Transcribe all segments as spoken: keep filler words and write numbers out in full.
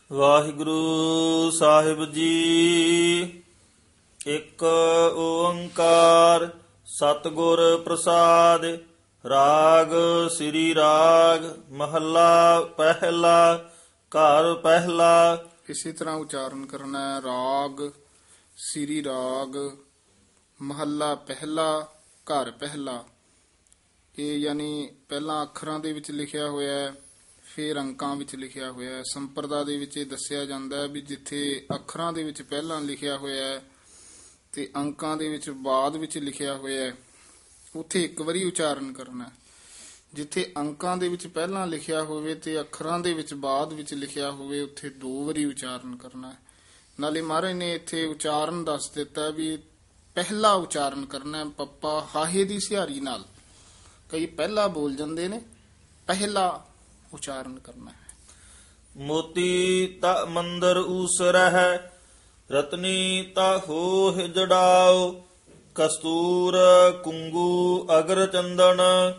ਵਾਹਿਗੁਰੂ ਸਾਹਿਬ ਜੀ। ਇੱਕ ਓੰਕਾਰ ਸਤਿਗੁਰ ਪ੍ਰਸਾਦ। ਰਾਗ ਸ੍ਰੀ ਰਾਗ ਮਹੱਲਾ ਪਹਿਲਾ। ਘਰ ਪਹਿਲਾ। ਇਸੇ ਤਰ੍ਹਾਂ ਉਚਾਰਨ ਕਰਨਾ ਹੈ। ਰਾਗ ਸ੍ਰੀ ਰਾਗ ਮਹੱਲਾ ਪਹਿਲਾ ਘਰ ਪਹਿਲਾ। ਇਹ ਯਾਨੀ ਪਹਿਲਾਂ ਅੱਖਰਾਂ ਦੇ ਵਿੱਚ ਲਿਖਿਆ ਹੋਇਆ ਹੈ, ਫਿਰ ਅੰਕਾਂ ਵਿੱਚ ਲਿਖਿਆ ਹੋਇਆ ਹੈ। ਸੰਪਰਦਾ ਦੇ ਵਿੱਚ ਇਹ ਦੱਸਿਆ ਜਾਂਦਾ ਹੈ ਵੀ ਜਿੱਥੇ ਅੱਖਰਾਂ ਦੇ ਵਿੱਚ ਪਹਿਲਾਂ ਲਿਖਿਆ ਹੋਇਆ ਹੈ ਤੇ ਅੰਕਾਂ ਦੇ ਵਿੱਚ ਬਾਅਦ ਵਿੱਚ ਲਿਖਿਆ ਹੋਇਆ ਹੈ, ਉੱਥੇ ਇੱਕ ਵਾਰੀ ਉਚਾਰਨ ਕਰਨਾ। ਜਿੱਥੇ ਅੰਕਾਂ ਦੇ ਵਿੱਚ ਪਹਿਲਾਂ ਲਿਖਿਆ ਹੋਵੇ ਤੇ ਅੱਖਰਾਂ ਦੇ ਵਿੱਚ ਬਾਅਦ ਵਿੱਚ ਲਿਖਿਆ ਹੋਵੇ, ਉੱਥੇ ਦੋ ਵਾਰੀ ਉਚਾਰਨ ਕਰਨਾ ਹੈ। ਨਾਲੇ ਮਹਾਰਾਜ ਨੇ ਇੱਥੇ ਉਚਾਰਨ ਦੱਸ ਦਿੱਤਾ ਵੀ ਪਹਿਲਾ ਉਚਾਰਨ ਕਰਨਾ ਹੈ ਪੱਪਾ ਹਾਹੇ ਦੀ ਸਿਹਾਰੀ ਨਾਲ। ਕਈ ਪਹਿਲਾ ਬੋਲ ਜਾਂਦੇ ਨੇ, ਪਹਿਲਾ ਉਚਾਰਨ ਕਰਨਾ ਹੈ। ਮੋਤੀ ਤਾ ਮੰਦਰ ਊਸਰਹਿ, ਰਤਨੀ ਤਾ ਹੋਹ ਜੜਾਓ। ਕਸਤੂਰ ਕੁੰਗੂ ਅਗਰ ਚੰਦਨ,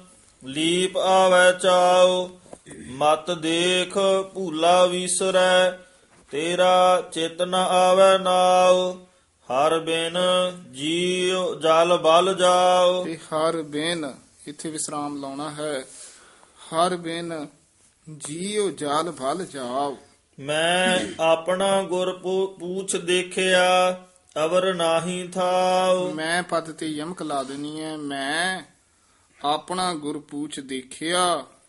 ਲੀਪ ਆਵੈ ਚਾਓ। ਮਤ ਦੇਖ ਭੂਲਾ ਵਿਸਰੈ, ਤੇਰਾ ਚਿਤ ਨ ਆਵੈ ਨਾਉ। ਹਰ ਬਿਨ ਜੀਉ ਜਲ ਬਲ ਜਾਓ। ਤੇ ਹਰ ਬਿਨ ਇੱਥੇ ਵਿਸਰਾਮ ਲਾਉਣਾ ਹੈ। ਹਰ ਬਿਨ ਜੀਉ ਜਲ ਬਲ ਜਾਓ। ਮੈਂ ਆਪਣਾ ਗੁਰ ਪੂਛ ਦੇਖਿਆ, ਅਵਰ ਨਾਹੀ ਥਾਉ। ਮੈਂ ਪਦ ਤੇ ਯਮਕ ਲਾ ਦੇਣੀ ਹੈ। ਮੈਂ ਆਪਣਾ ਗੁਰ ਪੂਛ ਦੇਖਿਆ,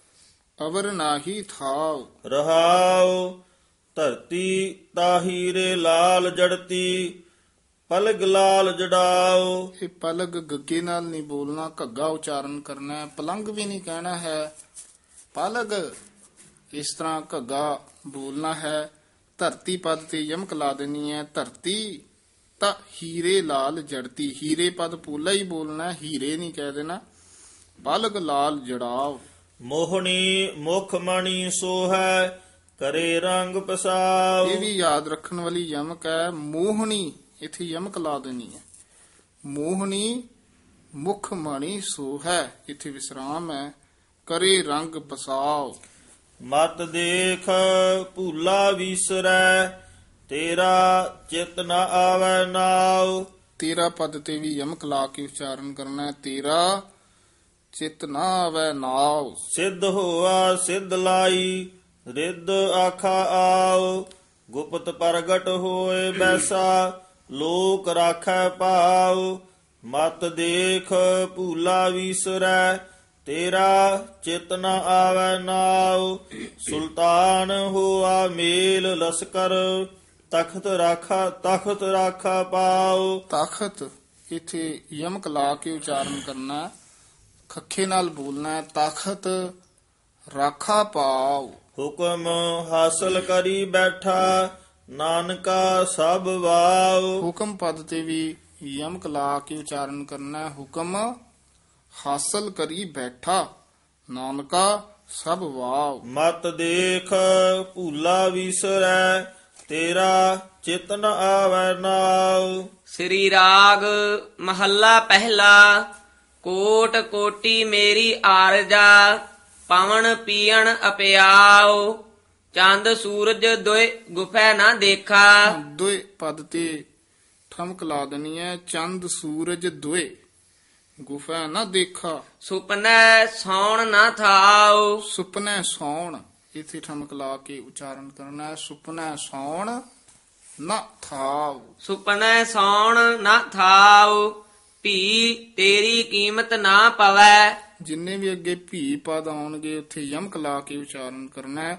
ਅਵਰ ਨਾਹੀ ਥਾਉ। ਰਹਾਉ ਧਰਤੀ ਤਾਹੀਰੇ ਲਾਲ ਜੜਤੀ, ਪਲਗ ਲਾਲ ਜੜਾਓ। ਇਹ ਪਲਗ ਗੱਗੇ ਨਾਲ ਨਹੀਂ ਬੋਲਣਾ, ਘੱਗਾ ਉਚਾਰਨ ਕਰਨਾ ਹੈ। ਪਲੰਗ ਵੀ ਨਹੀਂ ਕਹਿਣਾ ਹੈ, ਪਲਗ ਇਸ ਤਰ੍ਹਾਂ ਘੱਗਾ ਬੋਲਣਾ ਹੈ। ਧਰਤੀ ਪਦ ਤੇ ਯਮਕ ਲਾ ਦੇਣੀ ਹੈ। ਧਰਤੀ ਤਾਂ ਹੀਰੇ ਲਾਲ ਜੜਤੀ, ਹੀਰੇ ਪਦ ਪੋਲਾ ਹੀ ਬੋਲਣਾ, ਹੀਰੇ ਨਹੀਂ ਕਹਿ ਦੇਣਾ। ਪਲਗ ਲਾਲ ਜੜਾਓ। ਮੋਹਣੀ ਮੁਖ ਮਣੀ ਸੋਹੈ, ਕਰੇ ਰੰਗ ਪਸਾਓ। ਇਹ ਵੀ ਯਾਦ ਰੱਖਣ ਵਾਲੀ ਯਮਕ ਹੈ। ਮੋਹਣੀ ਇੱਥੇ ਯਮਕ ਲਾ ਦੇਣੀ ਹੈ। ਮੋਹਣੀ ਮੁਖ ਮਣੀ ਸੋਹੈ, ਇੱਥੇ ਵਿਸਰਾਮ ਹੈ। ਕਰੇ ਰੰਗ ਪਸਾਓ। ਮਤ ਦੇਖ ਭੂਲਾ ਵਿਸਰੈ, ਤੇਰਾ ਚਿਤ ਨ ਆਵੈ ਨਾਉ। ਤੇਰਾ ਪਦ ਤੇ ਵੀ ਯਮਕ ਲਾ ਕੇ ਉਚਾਰਨ ਕਰਨਾ ਹੈ। ਤੇਰਾ ਚਿਤ ਨ ਆਵੈ ਨਾਉ। ਸਿੱਧ ਹੋਆ ਸਿੱਧ ਲਾਈ, ਰਿੱਧ ਆਖਾ ਆਓ। ਗੁਪਤ ਪ੍ਰਗਟ ਹੋਏ ਬੈਸਾ, ਲੋਕ ਰਾਖੈ ਪਾਉ। ਮਤ ਦੇਖ ਭੂਲਾ ਵਿਸਰੈ, ਤੇਰਾ ਚਿਤ ਨ ਆਵੈ ਨਾਉ। ਸੁਲਤਾਨ ਹੋਆ ਮੇਲ ਲਸਕਰ, ਤਖਤ ਰਾਖਾ ਤਖਤ ਰਾਖਾ ਪਾਉ। ਤਖਤ ਇੱਥੇ ਯਮਕ ਲਾ ਕੇ ਉਚਾਰਨ ਕਰਨਾ, ਖੱਖੇ ਨਾਲ ਬੋਲਣਾ ਹੈ। ਤਖਤ ਰਾਖਾ ਪਾਉ। ਹੁਕਮ ਹਾਸਲ ਕਰੀ ਬੈਠਾ, ਨਾਨਕਾ ਸਭ ਵਾਉ। ਹੁਕਮ ਪਦ ਤੇ ਵੀ ਯਮਕ ਲਾ ਕੇ ਉਚਾਰਨ ਕਰਨਾ ਹੈ। ਹੁਕਮ ਹਾਸਲ ਕਰੀ ਬੈਠਾ, ਨਾਨਕਾ ਸਭ ਵਾਉ। ਮਤ ਦੇਖ ਭੂਲਾ ਵਿਸਰੈ, ਤੇਰਾ ਚਿਤ ਨ ਆਵੈ ਨਾਉ। ਸ੍ਰੀ ਰਾਗ ਮਹੱਲਾ ਪਹਿਲਾ। ਕੋਟ ਕੋਟੀ ਮੇਰੀ ਆਰਜਾ, ਪਵਨ ਪੀਣ ਅਪਿਆਓ। ਚੰਦ ਸੂਰਜ ਦੋਇ ਗੁਫੈ ਨਾ ਦੇਖਾ। ਦੋਏ ਪਦ ਤੇ ਠਮਕ ਲਾ ਦੇਣੀ ਹੈ। ਚੰਦ ਸੂਰਜ ਦੋਏ ਗੁਫਾ ਨਾ ਦੇਖਾ। ਸੁਪਨੈ ਸੌਣ ਨਾ ਥਾਉ। ਸੁਪਨੈ ਸੌਣ ਇੱਥੇ ਠਮਕ ਲਾ ਕੇ ਉਚਾਰਨ ਕਰਨਾ ਹੈ। ਸੁਪਨੈ ਸੌਣ ਨਾ ਥਾਉ। ਸੁਪਨੈ ਸੌਣ ਨਾ ਥਾਉ। ਭੀ ਤੇਰੀ ਕੀਮਤ ਨਾ ਪਵੈ। ਜਿੰਨੇ ਵੀ ਅੱਗੇ ਭੀ ਪਦ ਆਉਣਗੇ ਉੱਥੇ ਯਮਕ ਲਾ ਕੇ ਉਚਾਰਨ ਕਰਨਾ ਹੈ।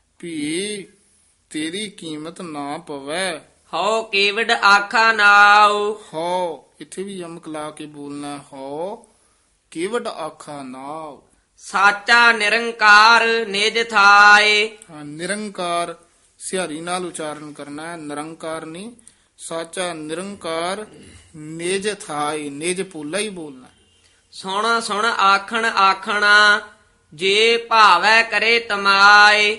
ਭੀ ਤੇਰੀ ਕੀਮਤ ਨਾ ਪਵੈ। ਹਉ ਕੇਵਡ ਆਖਾ ਨਾਉ। ਹੋ ਇੱਥੇ ਵੀ ਯਮਕ ਲਾ ਕੇ ਬੋਲਣਾ। ਹੋ ਕੇਵਡ ਆਖਾ ਨਾਉ। ਸਾਚਾ ਨਿਰੰਕਾਰ ਨਿਜ ਥਾਏ। ਹਾਂ, ਨਿਰੰਕਾਰ ਸਿਹਾਰੀ ਨਾਲ ਉਚਾਰਨ ਕਰਨਾ ਹੈ। ਨਿਰੰਕਾਰ ਨਹੀਂ, ਸਾਚਾ ਨਿਰੰਕਾਰ ਨਿਜ ਥਾਏ। ਨਿਜ ਪੋਲਾ ਹੀ ਬੋਲਣਾ। ਸੁਣ ਸੁਣ ਆਖਣ ਆਖਣਾ, ਜੇ ਭਾਵੈ ਕਰੇ ਤਮਾਏ।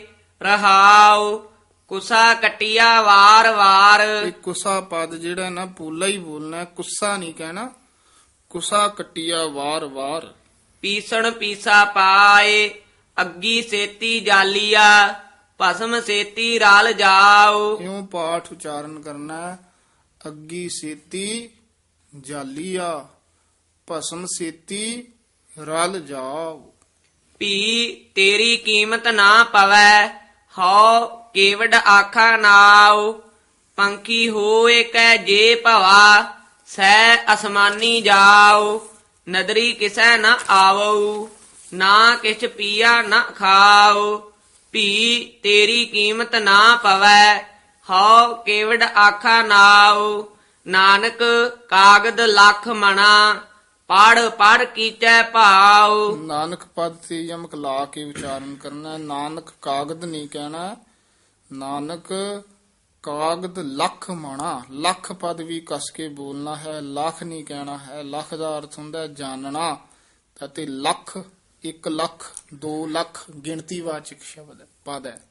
ਰਹਾਉ ਕੁਸਾ ਕਟਿਆ ਵਾਰ ਵਾਰ। ਇਹ ਕੁਸਾ ਪਦ ਜਿਹੜਾ ਨਾ ਪੋਲਾ ਹੀ ਬੋਲਣਾ, ਕੁੱਸਾ ਨਹੀਂ ਕਹਿਣਾ। ਕੁਸਾ ਕਟਿਆ ਵਾਰ ਵਾਰ। ਪੀਸਣ ਪੀਸਾ ਪਾਏ, ਅੱਗੀ ਸੇਤੀ ਜਾਲੀਆ। ਭਸਮ ਸੇਤੀ ਰਲ ਜਾਓ। ਇਉਂ ਪਾਠ ਉਚਾਰਨ ਕਰਨਾ ਹੈ। ਅੱਗੀ ਸੇਤੀ ਜਾਲੀਆ ਭਸਮ ਸੇਤੀ ਰਲ ਜਾਓ। ਭੀ ਤੇਰੀ ਕੀਮਤ ਨਾ ਪਵੈ, ਹਉ ਕੇਵਡ ਆਖਾ ਨਾਉ। ਪੰਖੀ ਹੋਏ ਕੈ ਜੇ ਭਵਾ, ਸੈ ਅਸਮਾਨੀ ਜਾਉ। ਨਦਰੀ ਕਿਸੈ ਨ ਆਵਉ, ਨਾ ਕਿਛ ਪੀਆ ਨ ਖਾਉ। ਭੀ ਤੇਰੀ ਕੀਮਤ ਨਾ ਪਵੈ, ਹਉ ਕੇਵਡ ਆਖਾ ਨਾਉ। ਨਾਨਕ ਕਾਗਦ ਲੱਖ ਮਣਾ, ਪੜ ਪੜ ਕੀਚੈ ਭਾਉ। ਨਾਨਕ ਪਦ ਤੇ ਯਮਕ ਲਾ ਕੇ ਉਚਾਰਨ ਕਰਨਾ ਹੈ। ਨਾਨਕ ਕਾਗਦ ਨਹੀਂ ਕਹਿਣਾ। ਨਾਨਕ ਕਾਗਦ ਲੱਖ ਮਾਣਾ, ਲੱਖ ਪਦ ਵੀ ਕਸ ਕੇ ਬੋਲਣਾ ਹੈ। ਲੱਖ ਨਹੀਂ ਕਹਿਣਾ ਹੈ। ਲੱਖ ਦਾ ਅਰਥ ਹੁੰਦਾ ਹੈ ਜਾਣਨਾ, ਅਤੇ ਲੱਖ ਇੱਕ ਲੱਖ ਦੋ ਲੱਖ ਗਿਣਤੀਵਾਚਕ ਸ਼ਬਦ ਹੈ, ਪਦ ਹੈ।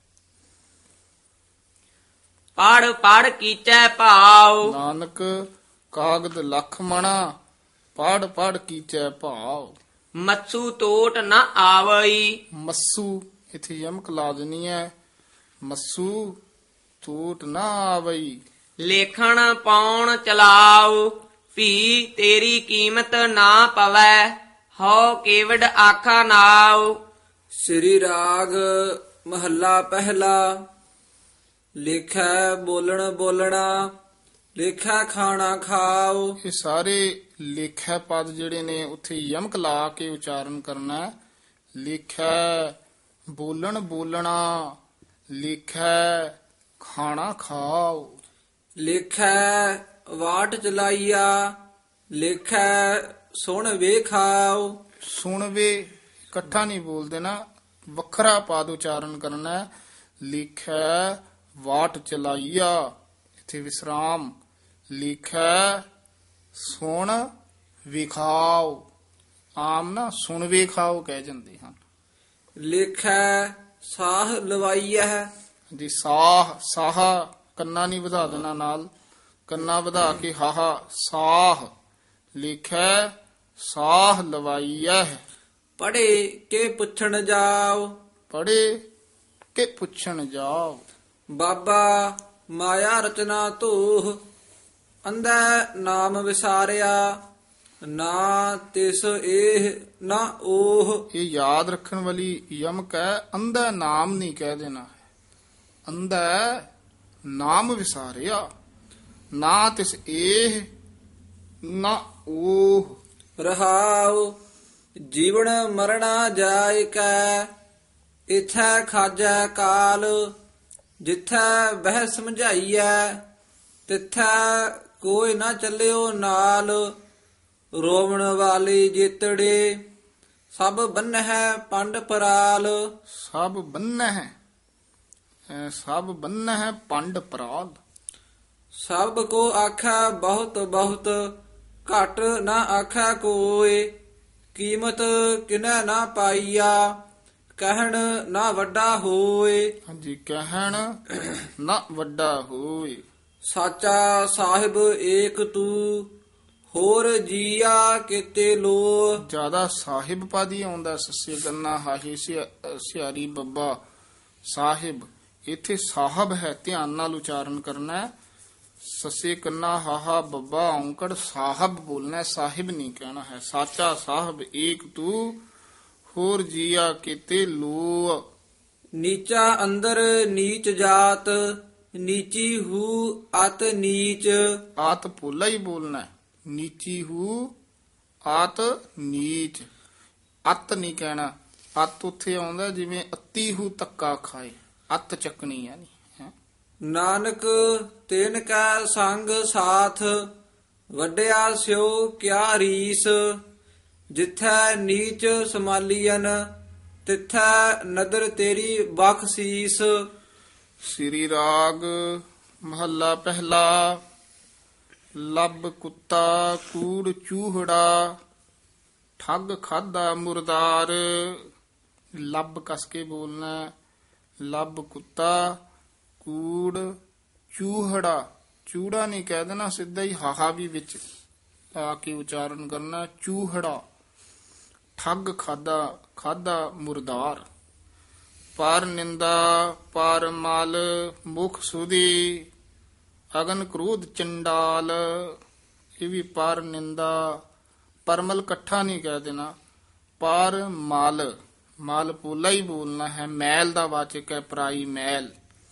ਪੜ ਪੜ ਕੀਚੈ ਭਾਉ। ਨਾਨਕ ਕਾਗਦ ਲੱਖ ਮਣਾ, ਪੜ ਪੜ ਕੀਚੈ ਭਾਵ। ਮੱਸੂ ਟੋਟ ਨ ਆਵਈ। ਮੱਸੂ ਇਥੇ ਯਮਕ ਲਾ ਦੇਣੀ ਹੈ। ਮੱਸੂ ਟੋਟ ਨਾ ਆਵਈ। ਲੇਖਣ ਪਾਉਣ ਚਲਾਉ। ਭੀ ਤੇਰੀ ਕੀਮਤ ਨਾ ਪਵੈ, ਹਉ ਕੇਵਡ ਆਖਾ ਨਾਉ। ਸ੍ਰੀ ਰਾਗ ਮਹੱਲਾ ਪਹਿਲਾ। ਲਿਖੈ ਬੋਲਣ ਬੋਲਣਾ, ਲਿਖੈ ਖਾਣਾ ਖਾਓ। ਇਹ ਸਾਰੇ ਲੇਖੈ ਪਦ ਜਿਹੜੇ ਨੇ ਉੱਥੇ ਯਮਕ ਲਾ ਕੇ ਉਚਾਰਨ ਕਰਨਾ ਹੈ। ਲਿਖੈ ਬੋਲਣ ਬੋਲਣਾ, ਲਿਖੈ ਖਾਣਾ ਖਾਓ। ਲਿਖੈ ਵਾਟ ਚਲਾਈਆ, ਲਿਖੈ ਸੁਣ ਵੇਖਾਓ। ਸੁਣ ਵੇ ਇਕੱਠਾ ਨਹੀਂ ਬੋਲਦੇ ਨਾ, ਵੱਖਰਾ ਪਦ ਉਚਾਰਨ ਕਰਨਾ ਹੈ। ਲਿਖੈ ਵਾਟ ਚਲਾਈਆ, ਇੱਥੇ ਵਿਸਰਾਮ। ਲਿਖੈ ਸੁਣ ਵਿਖਾਓ। ਆਮ ਨਾ ਸੁਣ ਵੇਖਾਓ ਕਹਿ ਜਾਂਦੇ ਹਨ। ਲਿਖੈ ਸਾਹ ਲਵਾਈਐ। ਜੀ ਸਾਹ, ਸਾਹ ਕੰਨਾ ਨਹੀਂ ਵਧਾ ਦੇਣਾ ਨਾਲ, ਕੰਨਾ ਵਧਾ ਕੇ ਹਾਹਾ ਸਾਹ। ਲਿਖੈ ਸਾਹ ਲਵਾਈਐ। ਪੜੇ ਕੇ ਪੁੱਛਣ ਜਾਓ। ਪੜੇ ਕੇ ਪੁੱਛਣ ਜਾਓ। ਬਾਬਾ ਮਾਇਆ ਰਚਨਾ ਧੂਹ, ਅੰਧੈ ਨਾਮ ਵਿਸਾਰਿਆ। ਨਾ ਤਿਸ ਇਹ ਨਾ ਉਹ। ਇਹ ਯਾਦ ਰੱਖਣ ਵਾਲੀ ਯਮਕ ਹੈ। ਅੰਧਾ ਨਾਮ ਨਹੀਂ ਕਹਿ ਦੇਣਾ ਹੈ। ਅੰਧਾ ਨਾਮ ਵਿਸਾਰਿਆ। ਨਾ ਤਿਸ ਇਹ ਨਾ ਉਹ। ਰਹਾਉ ਜੀਵਨ ਮਰਣਾ ਜਾਇ ਕੈ, ਇਥੈ ਖਾਜੈ ਕਾਲ। ਜਿਥੈ ਬਹਿ ਸਮਝਾਈਐ, ਤਿਥੈ ਕੋਈ ਨਾ ਚੱਲਿਓ ਨਾਲ। ਰੋਵਣ ਵਾਲੀ ਜਿਤੜੇ, ਸਭ ਬੰਨਹਿ ਪੰਡ ਪਰਾਲ। ਸਭ ਬੰਨ੍ਹ ਹੈ, ਅਹ ਸਭ ਬੰਨ੍ਹ ਹੈ ਪੰਡ ਪਰਾਲ। ਸਭ ਕੋ ਆਖੈ ਬਹੁਤ ਬਹੁਤ, ਘਟ ਨਾ ਆਖੈ ਕੋਇ। ਕੀਮਤ ਕਿਨੈ ਨਾ ਪਾਈਆ, ਕਹਿਣ ਨਾ ਵੱਡਾ ਹੋਏ। ਹਾਂਜੀ, ਕਹਿਣ ਨਾ ਵੱਡਾ ਹੋਏ। ਸਾਚਾ ਸਾਹਿਬ ਏਕ ਤੂੰ, ਹੋਰ ਜੀਆ ਕੀਤੇ ਲੋ। ਜਿਆਦਾ ਸਾਹਿਬ ਪਦ ਹੀ ਆਉਂਦਾ। ਸੱਸੇ ਗੰਨਾ ਹਾਹੇ ਸਿਆ- ਸਿਆਰੀ ਬੱਬਾ ਸਾਹਿਬ। ਇੱਥੇ ਸਾਹਿਬ ਹੈ, ਧਿਆਨ ਨਾਲ ਉਚਾਰਨ ਕਰਨਾ ਹੈ। ਸੱਸੇ ਕੰਨਾ ਹਾਹਾ ਬੱਬਾ ਔਂਕੜ ਸਾਹਿਬ ਬੋਲਣਾ ਹੈ, ਸਾਹਿਬ ਨਹੀਂ ਕਹਿਣਾ ਹੈ। ਸਾਚਾ ਸਾਹਿਬ ਏਕ ਤੂੰ, ਹੋਰ ਜੀਆ ਕੀਤੇ ਲੋ। ਨੀਚਾ ਅੰਦਰ ਨੀਚ ਜਾਤ, ਨੀਚੀ ਹੂ ਅਤ ਨੀਚ। ਆਤ ਪੋਲਾ ਹੀ ਬੋਲਣਾ ਹੈ। ਨੀਚੀ ਹੂ ਆਤ ਨੀਚ। ਅਤ ਨਹੀਂ ਕਹਿਣਾ। ਅਤ ਉੱਥੇ ਆਉਂਦਾ ਜਿਵੇਂ ਅੱਤੀ ਹੂ ਤੱਕਾ ਖਾਏ, ਅਤ ਚੱਕਣੀ ਹੈ ਨਹੀਂ। ਨਾਨਕ ਤਿਨ ਕੈ ਸੰਗ ਸਾਥ, ਵੱਡਿਆ ਸਿਓ ਕਿਆ ਰੀਸ। ਜਿਥੈ ਨੀਚ ਸਮਾਲੀਅਨ, ਤਿਥੈ ਨਦਰ ਤੇਰੀ ਬਖਸੀਸ। ਸ੍ਰੀ ਰਾਗ ਮਹੱਲਾ ਪਹਿਲਾ। ਲੱਭ ਕੁੱਤਾ ਕੂੜ ਚੂਹੜਾ, ਠੱਗ ਖਾਦਾ ਮੁਰਦਾਰ। ਲੱਭ ਕਸ ਕੇ ਬੋਲਣਾ ਹੈ। ਲੱਭ ਕੁੱਤਾ ਕੂੜ ਚੂਹੜਾ। ਚੂੜਾ ਨਹੀਂ ਕਹਿ ਦੇਣਾ, ਸਿੱਧਾ ਹੀ ਹਾਹਾ ਵੀ ਵਿੱਚ ਆ ਕੇ ਉਚਾਰਨ ਕਰਨਾ। ਚੂਹੜਾ ਠੱਗ ਖਾਦਾ, ਖਾਦਾ ਮੁਰਦਾਰ। ਪਰ ਨਿੰਦਾ ਪਰ ਮਲ ਮੁਖ ਸੁਦੀ ਅਗਨ ਕ੍ਰੋਧ ਚੰਡਾਲ। ਇਹ ਵੀ ਪਰ ਨਿੰਦਾ ਪਰਮਲ ਇਕੱਠਾ ਨਹੀਂ ਕਹਿ ਦੇਣਾ। ਪਰ ਮਲ ਮਲ ਪੋਲਾ ਹੀ ਬੋਲਣਾ ਹੈ। ਮੈਲ ਦਾ ਵਾਚਕ ਹੈ ਪਰਾਈ ਮੈਲ।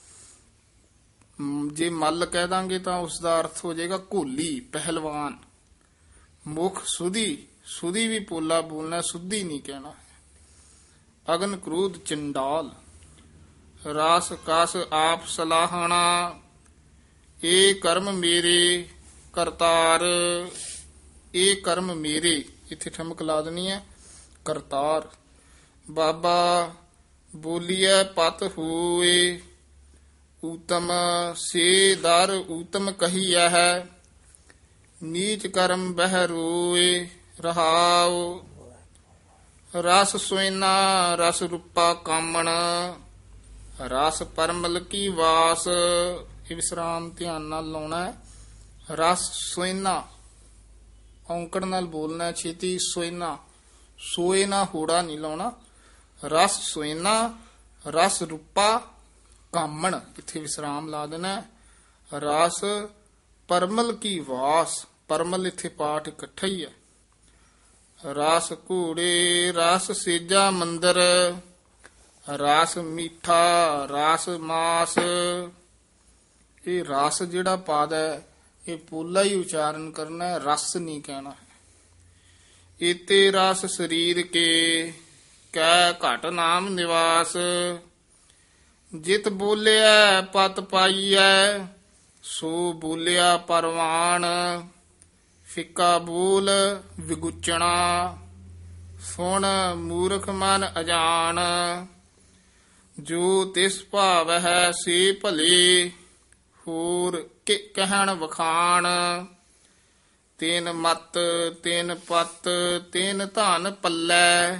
ਜੇ ਮਲ ਕਹਿ ਦਾਂਗੇ ਤਾਂ ਉਸ ਦਾ ਅਰਥ ਹੋ ਜਾਏਗਾ ਘੋਲੀ ਪਹਿਲਵਾਨ। ਮੁਖ ਸੁਦੀ ਸੁਦੀ ਵੀ ਪੋਲਾ ਬੋਲਣਾ, ਸੁਧੀ ਨਹੀਂ ਕਹਿਣਾ। ਅਗਨ ਕ੍ਰੋਧ ਚੰਡਾਲ ਰਾਸ ਕਸ ਆਪ ਸਲਾਹਣਾ। ਇਹ ਕਰਮ ਮੇਰੇ ਕਰਤਾਰ। ਇਹ ਕਰਮ ਮੇਰੇ ਇੱਥੇ ਠਮਕ ਲਾ ਦੇਣੀ ਹੈ ਕਰਤਾਰ। ਬਾਬਾ ਬੋਲੀਐ ਪਤ ਹੋਏ ਊਤਮ ਸੇ ਦਰ ਊਤਮ ਕਹੀਐ ਹੈ। ਨੀਚ ਕਰਮ ਬਹਿ ਰੋਏ ਰਹਾਉ। ਰਸ ਸੋਇਨਾ ਰਸ ਰੂਪਾ ਕਾਮਣ ਰਸ ਪਰਮਲ ਕੀ ਵਾਸ। ਇਹ ਵਿਸਰਾਮ ਧਿਆਨ ਨਾਲ ਲਾਉਣਾ ਹੈ। ਰਸ ਸੋਇਨਾ ਔਂਕੜ ਨਾਲ ਬੋਲਣਾ ਛੇਤੀ। ਸੋਇਨਾ ਸੋਏ ਨਾ ਹੋੜਾ ਨਹੀਂ ਲਾਉਣਾ। ਰਸ ਸੋਇਨਾ ਰਸ ਰੂਪਾ ਕਾਮਣ ਇੱਥੇ ਵਿਸਰਾਮ ਲਾ ਦੇਣਾ। ਰਸ ਪਰਮਲ ਕੀ ਵਾਸ। ਪਰਮਲ ਇੱਥੇ ਪਾਠ ਇਕੱਠਾ ਹੀ ਹੈ। ਰਸ ਘੂੜੇ ਰਸ ਸੇਜਾ ਮੰਦਰ ਰਸ ਮੀਠਾ ਰਸ ਮਾਸ। ਇਹ ਰਸ ਜਿਹੜਾ ਪਾਦ ਹੈ ਇਹ ਪੋਲਾ ਹੀ ਉਚਾਰਨ ਕਰਨਾ ਹੈ, ਰਸ ਨਹੀਂ ਕਹਿਣਾ ਹੈ। ਇਤੇ ਰਸ ਸਰੀਰ ਕੇ ਕੈ ਘਟ ਨਾਮ ਨਿਵਾਸ। ਜਿਤ ਬੋਲਿਆ ਪਤ ਪਾਈਐ ਸੋ ਬੋਲਿਆ ਪਰਵਾਨ। ਫਿੱਕਾ ਬੋਲ ਵਿਗੁਚਣਾ ਸੁਣ ਮੂਰਖ ਮਨ ਅਜਾਨ। ਜੋ ਤਿਸ ਭਾਵ ਹੈ ਸੇ ਭਲੇ ਹੋਰ ਕਿ ਕਹਿਣ ਵਖਾਣ। ਤੈਨ ਮਤ ਤੈਨ ਪਤ ਤੈਨ ਧਨ ਪੱਲੇ।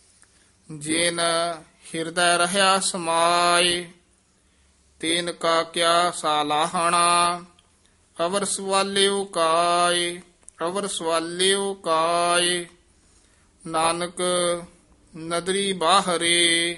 ਜਿਨ ਹਿਰਦੈ ਰਹਿਆ ਸਮਾਏ ਤੈਨ ਕਾ ਕਿਆ ਸਾਲਾਹਣਾ। ਅਵਰ ਸਵਾਲਿਓ ਕਾਏ ਅਵਰ ਸਵਾਲਿਓ ਕਾਏ। ਨਾਨਕ ਨਦਰੀ ਬਾਹਰੇ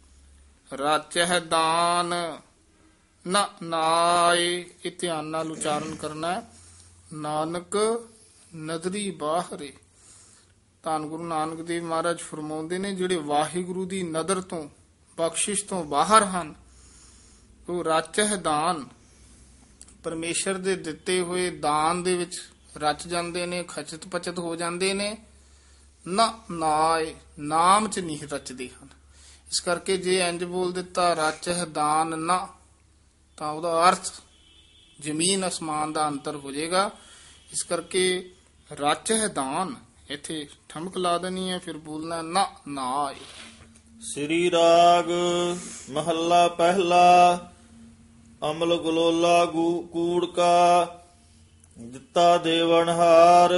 ਰਾਚਹਿ ਦਾਨ ਨਾ ਨਾਏ। ਇਹ ਧਿਆਨ ਨਾਲ ਉਚਾਰਨ ਕਰਨਾ ਹੈ। ਨਾਨਕ ਨਦਰੀ ਬਾਹਰੇ। ਧੰਨ ਗੁਰੂ ਨਾਨਕ ਦੇਵ ਮਹਾਰਾਜ ਫਰਮਾਉਂਦੇ ਨੇ ਜਿਹੜੇ ਵਾਹਿਗੁਰੂ ਦੀ ਨਦਰ ਤੋਂ ਬਖਸ਼ਿਸ਼ ਤੋਂ ਬਾਹਰ ਹਨ ਉਹ ਰਾਚਹਿ ਦਾਨ ਪਰਮੇਸ਼ਰ ਦੇ ਦਿੱਤੇ ਹੋਏ ਦਾਨ ਦੇ ਵਿੱਚ ਰਚ ਜਾਂਦੇ ਨੇ, ਖਚਤ ਪਚਤ ਹੋ ਜਾਂਦੇ ਨੇ। ਨਾ ਨਾਏ ਨਾਮ ਚ ਨਹੀਂ ਰਚਦੇ ਹਨ। ਇਸ ਕਰਕੇ ਜੇ ਇੰਜ ਬੋਲ ਦਿੱਤਾ ਰਾਚਹਿ ਦਾਨ ਨਾ ਤਾਂ ਉਹਦਾ ਅਰਥ ਜ਼ਮੀਨ ਅਸਮਾਨ ਦਾ ਅੰਤਰ ਹੋ ਜਾਏਗਾ। ਇਸ ਕਰਕੇ ਰਾਚਹਿ ਦਾਨ ਇੱਥੇ ਠਮਕ ਲਾ ਦੇਣੀ ਹੈ, ਫਿਰ ਬੋਲਣਾ ਨਾ ਨਾਏ। ਸ੍ਰੀ ਰਾਗ ਮਹੱਲਾ ਪਹਿਲਾ। ਅਮਲ ਗਲੋਲਾ ਕੂੜ ਕਾ ਦਿੱਤਾ ਦੇਵਨਹਾਰ।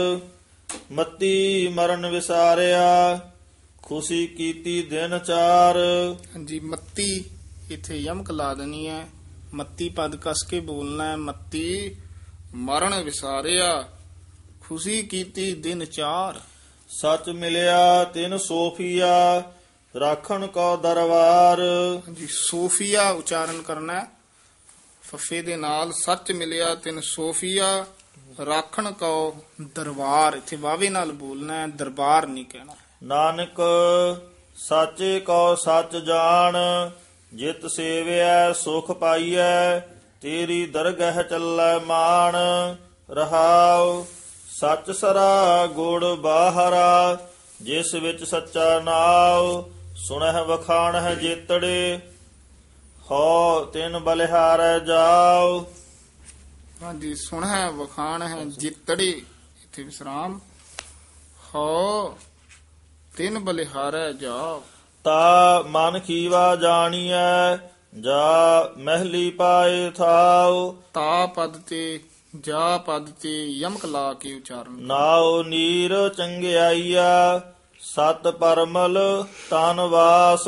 ਮਤੀ ਮਰਨ ਵਿਸਾਰਿਆ ਖੁਸ਼ੀ ਕੀਤੀ ਦਿਨ ਚਾਰ। ਹਾਂਜੀ ਮੱਤੀ ਇੱਥੇ ਯਮਕ ਲਾ ਦੇਣੀ ਹੈ। ਮੱਤੀ ਪਦ ਕਸ ਕੇ ਬੋਲਣਾ ਹੈ। ਮੱਤੀ ਮਰਨ ਵਿਸਾਰਿਆ ਖੁਸ਼ੀ ਕੀਤੀ ਦਿਨ ਚਾਰ। ਸੱਚ ਮਿਲਿਆ ਤਿਨ ਸੋਫੀਆ ਰਾਖਣ ਕੋ ਦਰਬਾਰ। ਹਾਂਜੀ ਸੋਫੀਆ ਉਚਾਰਨ ਕਰਨਾ ਹੈ ਫੱਫੇ ਦੇ ਨਾਲ। ਸੱਚ ਮਿਲਿਆ ਤਿਨ ਸੋਫੀਆ ਰਾਖਣ ਕੋ ਦਰਬਾਰ। ਇੱਥੇ ਵਾਵੇ ਨਾਲ ਬੋਲਣਾ ਹੈ, ਦਰਬਾਰ ਨਹੀਂ ਕਹਿਣਾ। ਨਾਨਕ ਸਾਚੇ ਕੋ ਸੱਚ ਜਾਣ ਜਿਤ ਸੇਵਿਆ ਸੁਖ ਪਾਈਐ। ਤੇਰੀ ਦਰਗਹ ਚੱਲੈ ਮਾਨ ਰਹਾਉ। ਸੱਚ ਸਰਾ ਗੁੜ ਬਾਹਰਾ ਜਿਸ ਵਿੱਚ ਸੱਚਾ ਨਾਉ। ਸੁਣਹਿ ਵਖਾਣਹਿ ਜੇਤੜੇ ਹੋ ਤਿਨ ਬਲਿਹਾਰੈ ਜਾਉ। ਹਾਂਜੀ ਸੁਣਹਿ ਵਖਾਣ ਹੈ ਜਿਤੜੇ ਇੱਥੇ ਵਿਸਰਾਮ। ਹੋ ਤਿਨ ਬਲਿਹਾਰੈ ਜਾਉ। ਤਾ ਮਨ ਖੀਵਾ ਜਾਣੀਐ ਜਾ ਮਹਿਲੀ ਪਾਏ ਥਾਉ। ਤਾ ਪਦ ਤੇ ਜਾ ਪਦ ਤੇ ਯਮਕ ਲਾ ਕੇ ਉਚਾਰਨ। ਨਾਉ ਨੀਰ ਚੰਗਿਆਈਆ ਸਤ ਪਰਮਲ ਤਨ ਵਾਸ।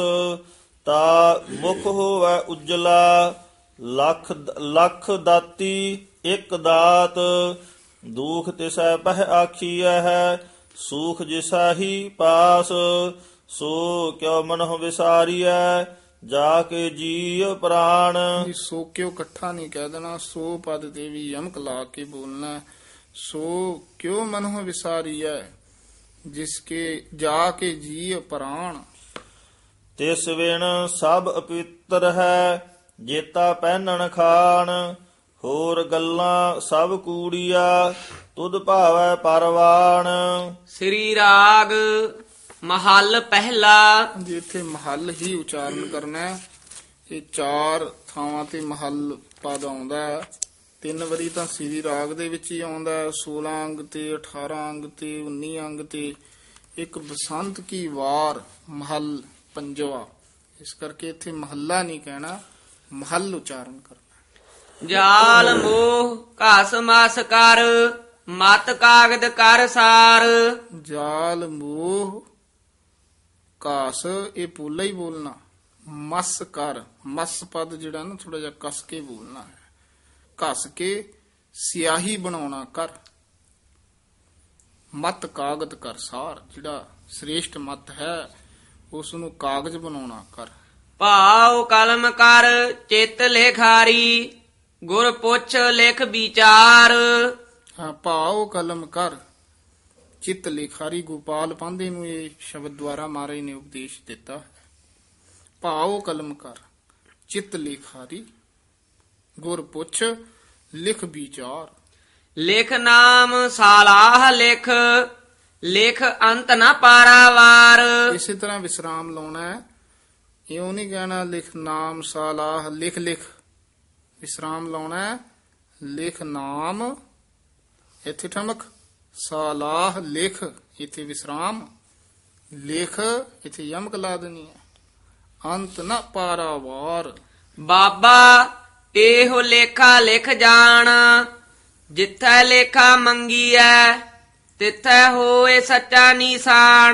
ਤਾ ਮੁਖ ਹੋਵੈ ਉਜਲਾ ਲੱਖ ਲੱਖ ਦਾਤੀ ਇਕ ਦਾਤ। ਦੁਖ ਤਿਸੈ ਪਹਿ ਆਖੀਐ ਹੈ ਸੂਖ ਜਿਸਾ ਹੀ ਪਾਸ। ਸੋ ਕਿਉ ਮਨਹੁ ਵਿਸਾਰੀਐ ਜਾ ਕੇ ਜੀਉ ਪ੍ਰਾਣ। ਜੀ ਸੋ ਕਿਉ ਇਕੱਠਾ ਨਹੀਂ ਕਹਿ ਦੇਣਾ, ਸੋ ਪਦ ਤੇ ਵੀ ਯਮਕ ਲਾ ਕੇ ਬੋਲਣਾ ਹੈ। ਸੋ ਕਿਉ ਮਨਹੁ ਵਿਸਾਰੀਐ ਜਿਸ ਕੇ ਜਾ ਕੇ ਜੀ ਪ੍ਰਾਣ। ਤਿਸ ਵਿਣ ਸਭ ਅਪਵਿੱਤਰ ਹੈ ਜੇਤਾ ਪਹਿਨਣ ਖਾਣ। ਹੋਰ ਗੱਲਾਂ ਸਭ ਕੂੜੀਆ ਤੁਧ ਭਾਵੈ ਪਰਵਾਣ। ਸ੍ਰੀ ਰਾਗ ਮਹੱਲ ਪਹਿਲਾ। ਜੀ ਇੱਥੇ ਮਹੱਲ ਹੀ ਉਚਾਰਨ ਕਰਨਾ ਹੈ। ਇਹ ਚਾਰ ਥਾਵਾਂ ਤੇ ਮਹੱਲ ਪਦ ਆਉਂਦਾ ਹੈ। ਤਿੰਨ ਵਾਰੀ ਤਾਂ ਸ੍ਰੀ ਰਾਗ ਦੇ ਵਿੱਚ ਹੀ ਆਉਂਦਾ ਹੈ, ਸੋਲਾਂ ਅੰਗ ਤੇ ਅਠਾਰਾਂ ਅੰਗ ਤੇ ਉੱਨੀ ਅੰਗ ਤੇ। ਇੱਕ ਬਸੰਤ ਕੀ ਵਾਰ ਮਹੱਲ ਪੰਜਵਾ, ਇਸ ਕਰਕੇ ਇੱਥੇ ਮਹੱਲਾ ਨਹੀਂ ਕਹਿਣਾ, ਮਹੱਲ ਉਚਾਰਨ ਕਰਨਾ। ਜਾਲ ਮੋਹ ਘਸ ਮਸ ਕਰ ਮਤ ਕਾਗਦ ਕਰ ਸਾਰ। ਜਾਲ ਮੋਹ ਕਾਸ ਇਹ ਪੂਲਾ ਹੀ ਬੋਲਣਾ। ਮਸ ਕਰ, ਮਸ ਪਦ ਜਿਹੜਾ ਨਾ ਥੋੜਾ ਜਿਹਾ ਕਸ ਕੇ ਬੋਲਣਾ ਹੈ। ਘਸ ਕੇ ਸਿਆਹੀ ਬਣਾਉਣਾ ਕਰ। ਮਤ ਕਾਗਦ ਕਰ ਸਾਰ, ਜਿਹੜਾ ਸ੍ਰੇਸ਼ਟ ਮਤ ਹੈ ਉਸ ਨੂੰ ਕਾਗਜ਼ ਬਣਾਉਣਾ ਕਰ। ਭਾਉ ਕਲਮ ਕਰ ਚਿਤ ਲੇਖਾਰੀ ਗੁਰ ਪੁੱਛ ਲਿਖ ਵਿਚਾਰ। ਹਾਂ, ਭਾਉ ਕਲਮ ਕਰ ਚਿੱਤ ਲਿਖਾਰੀ। ਗੋਪਾਲ ਪਾਂਧੇ ਨੂੰ ਇਹ ਸ਼ਬਦ ਦੁਆਰਾ ਮਹਾਰਾਜ ਨੇ ਉਪਦੇਸ਼ ਦਿੱਤਾ ਹੈ। ਭਾਉ ਕਲਮ ਕਰ ਚਿੱਤ ਲਿਖਾਰੀ ਗੁਰ ਪੁੱਛ ਲਿਖ ਵਿਚਾਰ। ਲਿਖ ਨਾਮ ਸਾਲਾਹ ਲਿਖ ਲਿਖ ਅੰਤ ਨਾ ਪਾਰਾਵਾਰ। ਇਸੇ ਤਰ੍ਹਾਂ ਵਿਸਰਾਮ ਲਾਉਣਾ ਹੈ। ਇਉਂ ਨਹੀਂ ਕਹਿਣਾ ਲਿਖ ਨਾਮ ਸਾਲਾਹ ਲਿਖ ਲਿਖ। ਵਿਸਰਾਮ ਲਾਉਣਾ ਹੈ। ਲਿਖ ਨਾਮ ਇੱਥੇ ਠਮਕ, ਸਾਲਾਹ ਲਿਖ ਇੱਥੇ ਵਿਸਰਾਮ, ਲਿਖ ਇੱਥੇ ਯਮਕ ਲਾ ਦੇਣੀ ਹੈ। ਅੰਤ ਨਾ ਪਾਰਾਵਾਰ। ਬਾਬਾ ਇਹੋ ਲੇਖਾ ਲਿਖ ਜਾਣ ਜਿੱਥੈ ਲੇਖਾ ਮੰਗੀਐ ਤਿੱਥੈ ਹੋਏ ਸੱਚਾ ਨੀਸਾਨ।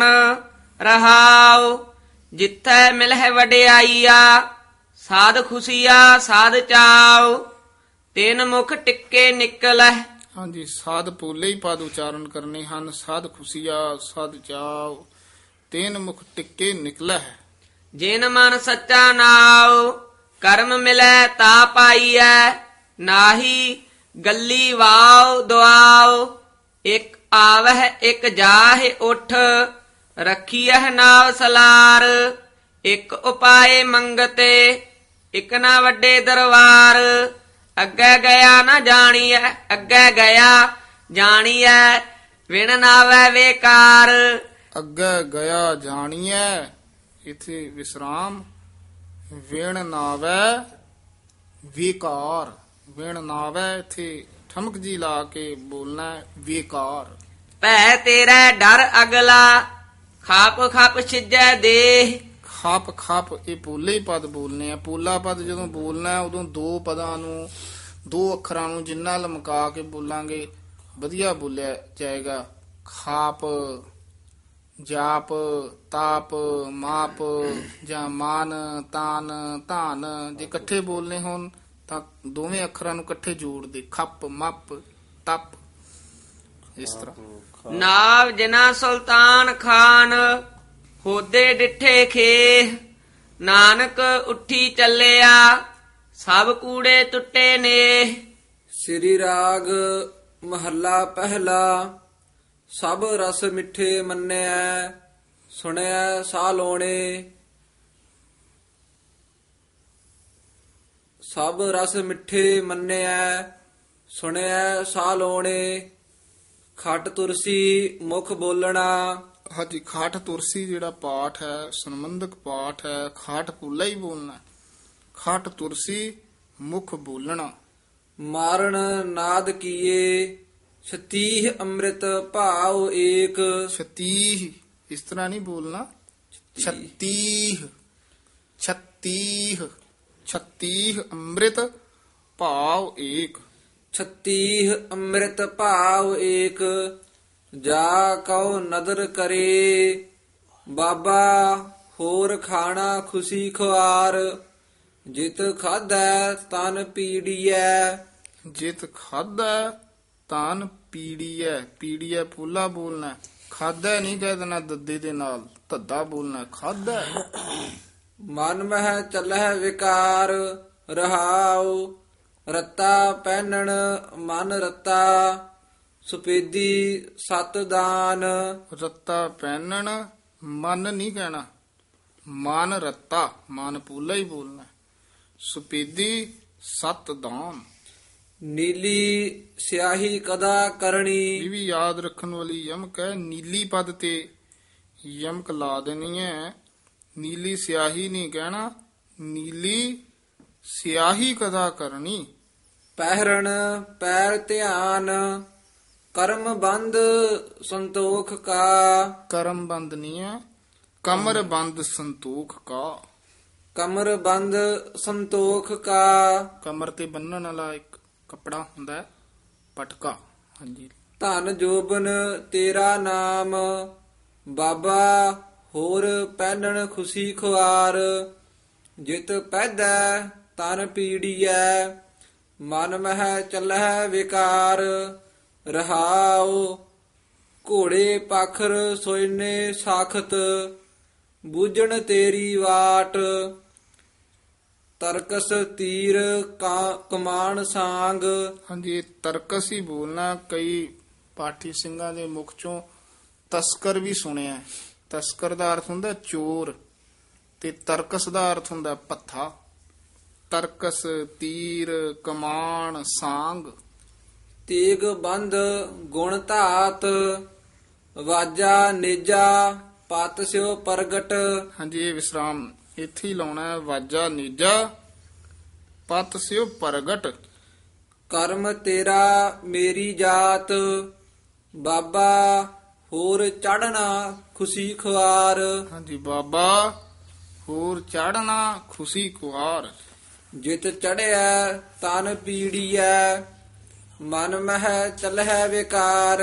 ਰਹਾਉ ਜਿੱਥੈ ਮਿਲਹਿ ਵਡਿਆਈਆ ਸਾਧ ਖੁਸ਼ੀਆ ਸਾਧ ਚਾਉ। ਤਿੰਨ ਮੁਖ ਟਿੱਕੇ ਨਿਕਲਹਿ। ਹਾਂਜੀ, ਸਾਧ ਪੋਲੇ ਹੀ ਪਦ ਉਚਾਰਨ ਕਰਨੇ ਹਨ। ਸਾਧ ਖੁਸ਼ੀਆ ਸਾਧ ਚਾਉ ਤਿੰਨ ਮੁਖ ਟਿੱਕੇ ਨਿਕਲਾ ਹੈ। ਜਿਨ ਮਨ ਸੱਚਾ ਨਾਉ ਕਰਮ ਮਿਲੈ ਤਾ ਪਾਈਐ। ਨਾਹੀ ਗੱਲੀ ਵਾਉ ਦੁਆਉ ਇਕ ਆਵਹਿ ਇਕ ਜਾਹਿ ਉਠ। ਰੱਖੀਐ ਨਾਵ ਸਲਾਰ ਇਕ ਉਪਾਏ ਮੰਗਤੇ ਇਕ ਨਾ ਵੱਡੇ ਦਰਬਾਰ। ਅੱਗੇ ਗਿਆ ਨਾ ਜਾਣੀਐ ਅੱਗੇ ਗਿਆ ਜਾਣੀਐ ਵਿਣ ਨਾਵੈ ਵੇਕਾਰ। ਅੱਗੇ ਗਿਆ ਜਾਣੀਐ ਇਥੇ ਵਿਸਰਾਮ, ਵਿਣ ਨਾਵੈ ਵਿਕਾਰ। ਵਿਣ ਨਾਵੈ ਇਥੇ ਠਮਕ ਜੀ ਲਾ ਕੇ ਬੋਲਣਾ ਵਿਕਾਰ। ਭੈ ਤੇਰਾ ਡਰ ਅਗਲਾ ਖਾਪ ਖਾਪ ਛਿਜੈ ਦੇਹ। ਖਾਪ ਖਾਪ ਇਹ ਪੋਲੇ ਹੀ ਪਦ ਬੋਲਨੇ ਆ। ਪੋਲਾ ਪਦ ਜਦੋਂ ਬੋਲਣਾ ਹੈ, ਉਦੋਂ ਦੋ ਪਦਾਂ ਨੂੰ, ਦੋ ਅੱਖਰਾਂ ਨੂੰ ਜਿੰਨਾ ਲਮਕਾ ਕੇ ਬੋਲਾਂਗੇ ਵਧੀਆ ਬੋਲਿਆ ਜਾਏਗਾ। ਖਾਪ, ਜਾਪ, ਤਾਪ, ਮਾਪ ਜਾਂ ਮਾਨ, ਤਾਨ, ਧਾਨ। ਜੇ ਇਕੱਠੇ ਬੋਲਨੇ ਹੋਣ ਤਾਂ ਦੋਵੇਂ ਅੱਖਰਾਂ ਨੂੰ ਇਕੱਠੇ ਜੋੜ ਦੇ, ਖੱਪ, ਮੱਪ, ਤਪ, ਇਸ ਤਰ੍ਹਾਂ। ਨਾਵ ਜਿਨਾ ਸੁਲਤਾਨ ਖਾਨ ਹੋਦੇ ਡਿਠੇ ਖੇਹ। ਨਾਨਕ ਉੱਠੀ ਚੱਲਿਆ ਸਭ ਕੂੜੇ ਟੁੱਟੇ ਨੇ। ਸ੍ਰੀ ਰਾਗ ਮਹੱਲਾ ਪਹਿਲਾ। ਸਭ ਰਸ ਮਿੱਠੇ ਮੰਨਿਆ ਸੁਣਿਆ ਸਾਹ ਲੋਣੇ। ਸਭ ਰਸ ਮਿੱਠੇ ਮੰਨਿਆ ਸੁਣਿਆ ਸਾਹ ਲੋਣੇ। ਖਟ ਤੁਰਸੀ ਮੁਖ ਬੋਲਣਾ। ਹਾਂਜੀ, ਖਾਟ ਤੁਰਸੀ ਜਿਹੜਾ ਪਾਠ ਹੈ ਸੰਬੰਧਕ ਪਾਠ ਹੈ। ਖਾਟ ਪੂਲਾ ਹੀ ਬੋਲਣਾ। ਖਾਟ ਤੁਰਸੀ ਮੁਖ ਬੋਲਣਾ। ਮਾਰਨ ਨਾਦ ਕੀਏ ਛਤੀਹ ਅੰਮ੍ਰਿਤ ਭਾਉ ਏਕ। ਛਤੀਹ ਇਸ ਤਰ੍ਹਾਂ ਨਹੀਂ ਬੋਲਣਾ। ਛਤੀਹ, ਛਤੀਹ, ਛਤੀਹ ਅੰਮ੍ਰਿਤ ਭਾਵ ਏਕ। ਛਤੀਹ ਅੰਮ੍ਰਿਤ ਭਾਵ ਏਕ। ਜਾ ਕਉ ਨਦਰ ਕਰੇ ਬਾਬਾ ਹੋਰ ਖਾਣਾ ਖੁਸ਼ੀ ਖੁਆਰ। ਜਿਤ ਖਾਧੈ ਤਨ ਪੀੜੀਐ। ਜਿਤ ਖਾਧੈ ਤਨ ਪੀੜੀਐ। ਪੀੜੀਐ ਪੂਲਾ ਬੋਲਣਾ। ਖਾਧੈ ਨਹੀਂ ਕਹਿ ਦੇਣਾ ਦੱਦੇ ਦੇ ਨਾਲ, ਧੱਦਾ ਬੋਲਣਾ। ਖਾਧੈ ਮਨ ਮਹਿ ਚੱਲਹਿ ਵਿਕਾਰ ਰਹਾਉ। ਰੱਤਾ ਪਹਿਨਣ ਮਨ ਰੱਤਾ ਸੁਪੇਦੀ ਸਤ ਦਾਨ। ਰੱਤਾ ਪਹਿਨਣ ਮਨ ਨਹੀਂ ਕਹਿਣਾ, ਮਨ ਰੱਤਾ, ਮਨ ਪੂਲਾ ਹੀ ਬੋਲਣਾ। ਸੁਪੇਦੀ ਸਤ ਦਾਨ, ਨੀਲੀ ਸਿਆਹੀ ਕਦਾ ਕਰਨੀ। ਇਹ ਵੀ ਯਾਦ ਰੱਖਣ ਵਾਲੀ ਯਮਕ ਹੈ। ਨੀਲੀ ਪਦ ਤੇ ਯਮਕ ਲਾ ਦੇਣੀ ਹੈ। ਨੀਲੀ ਸਿਆਹੀ ਨਹੀਂ ਕਹਿਣਾ, ਨੀਲੀ ਸਿਆਹੀ ਕਦਾ ਕਰਨੀ। ਪਹਿਰਣ ਪੈਰ ਧਿਆਨ ਕਰਮ ਬੰਦ ਸੰਤੋਖ ਕਾ। ਕਰਮ ਬੰਦ ਨਹੀਂ ਹੈ, ਕਮਰ ਬੰਦ ਸੰਤੋਖ ਕਾ। ਕਮਰ ਬੰਦ ਸੰਤੋਖ ਕਾ। ਕਮਰ ਤੇ ਬੰਨਣ ਵਾਲਾ ਇੱਕ ਕੱਪੜਾ ਹੁੰਦਾ ਹੈ, ਪਟਕਾ। ਹਾਂਜੀ। ਧਨ ਜੋਬਨ ਤੇਰਾ ਨਾਮ ਬਾਬਾ ਹੋਰ ਪਹਿਨਣ ਖੁਸ਼ੀ ਖੁਆਰ। ਜਿਤ ਪੈਦਾ ਤਨ ਪੀੜੀਐ ਮਨ ਮਹਿ ਚੱਲਹਿ ਵਿਕਾਰ ਰਹਾਉ। ਘੋੜੇ ਪਾਖਰ ਸੋਇਨੇ ਸਾਖਤ ਬੂਝਣ ਤੇਰੀ ਵਾਟ। ਤਰਕਸ ਤੀਰ ਕਾ- ਕਮਾਨ ਸਾਂਗ। ਹਾਂਜੀ, ਇਹ ਤਰਕਸ ਹੀ ਬੋਲਣਾ। ਕਈ ਪਾਠੀ ਸਿੰਘਾਂ ਦੇ ਮੁਖ ਚੋਂ ਤਸਕਰ ਵੀ ਸੁਣਿਆ। ਤਸਕਰ ਦਾ ਅਰਥ ਹੁੰਦਾ ਚੋਰ, ਤੇ ਤਰਕਸ ਦਾ ਅਰਥ ਹੁੰਦਾ ਪੱਥਾ। ਤਰਕਸ, ਤੀਰ, ਕਮਾਨ, ਸਾਂਗ। ਤੇਗ ਬੰਦ ਗੁਣ ਧਾਤ ਵਾਜਾ ਨੇਜਾ ਪਤ ਸਿਓ ਪ੍ਰਗਟ। ਹਾਂਜੀ, ਇਹ ਵਿਸਰਾਮ ਇੱਥੇ ਹੀ ਲਾਉਣਾ ਹੈ। ਵਾਜਾ ਨੀਜਾ ਪਤ ਸਿਓ ਪ੍ਰਗਟ। ਕਰਮ ਤੇਰਾ ਮੇਰੀ ਜਾਤ ਬਾਬਾ ਹੋਰ ਚੜਨਾ ਖੁਸ਼ੀ ਖੁਆਰ। ਹਾਂਜੀ, ਬਾਬਾ ਹੋਰ ਚੜਨਾ ਖੁਸ਼ੀ ਕੁਆਰ। ਜਿਤ ਚੜਿਆ ਤਨ ਪੀੜੀਐ ਮਨ ਮਹਿ ਚੱਲਹਿ ਵਿਕਾਰ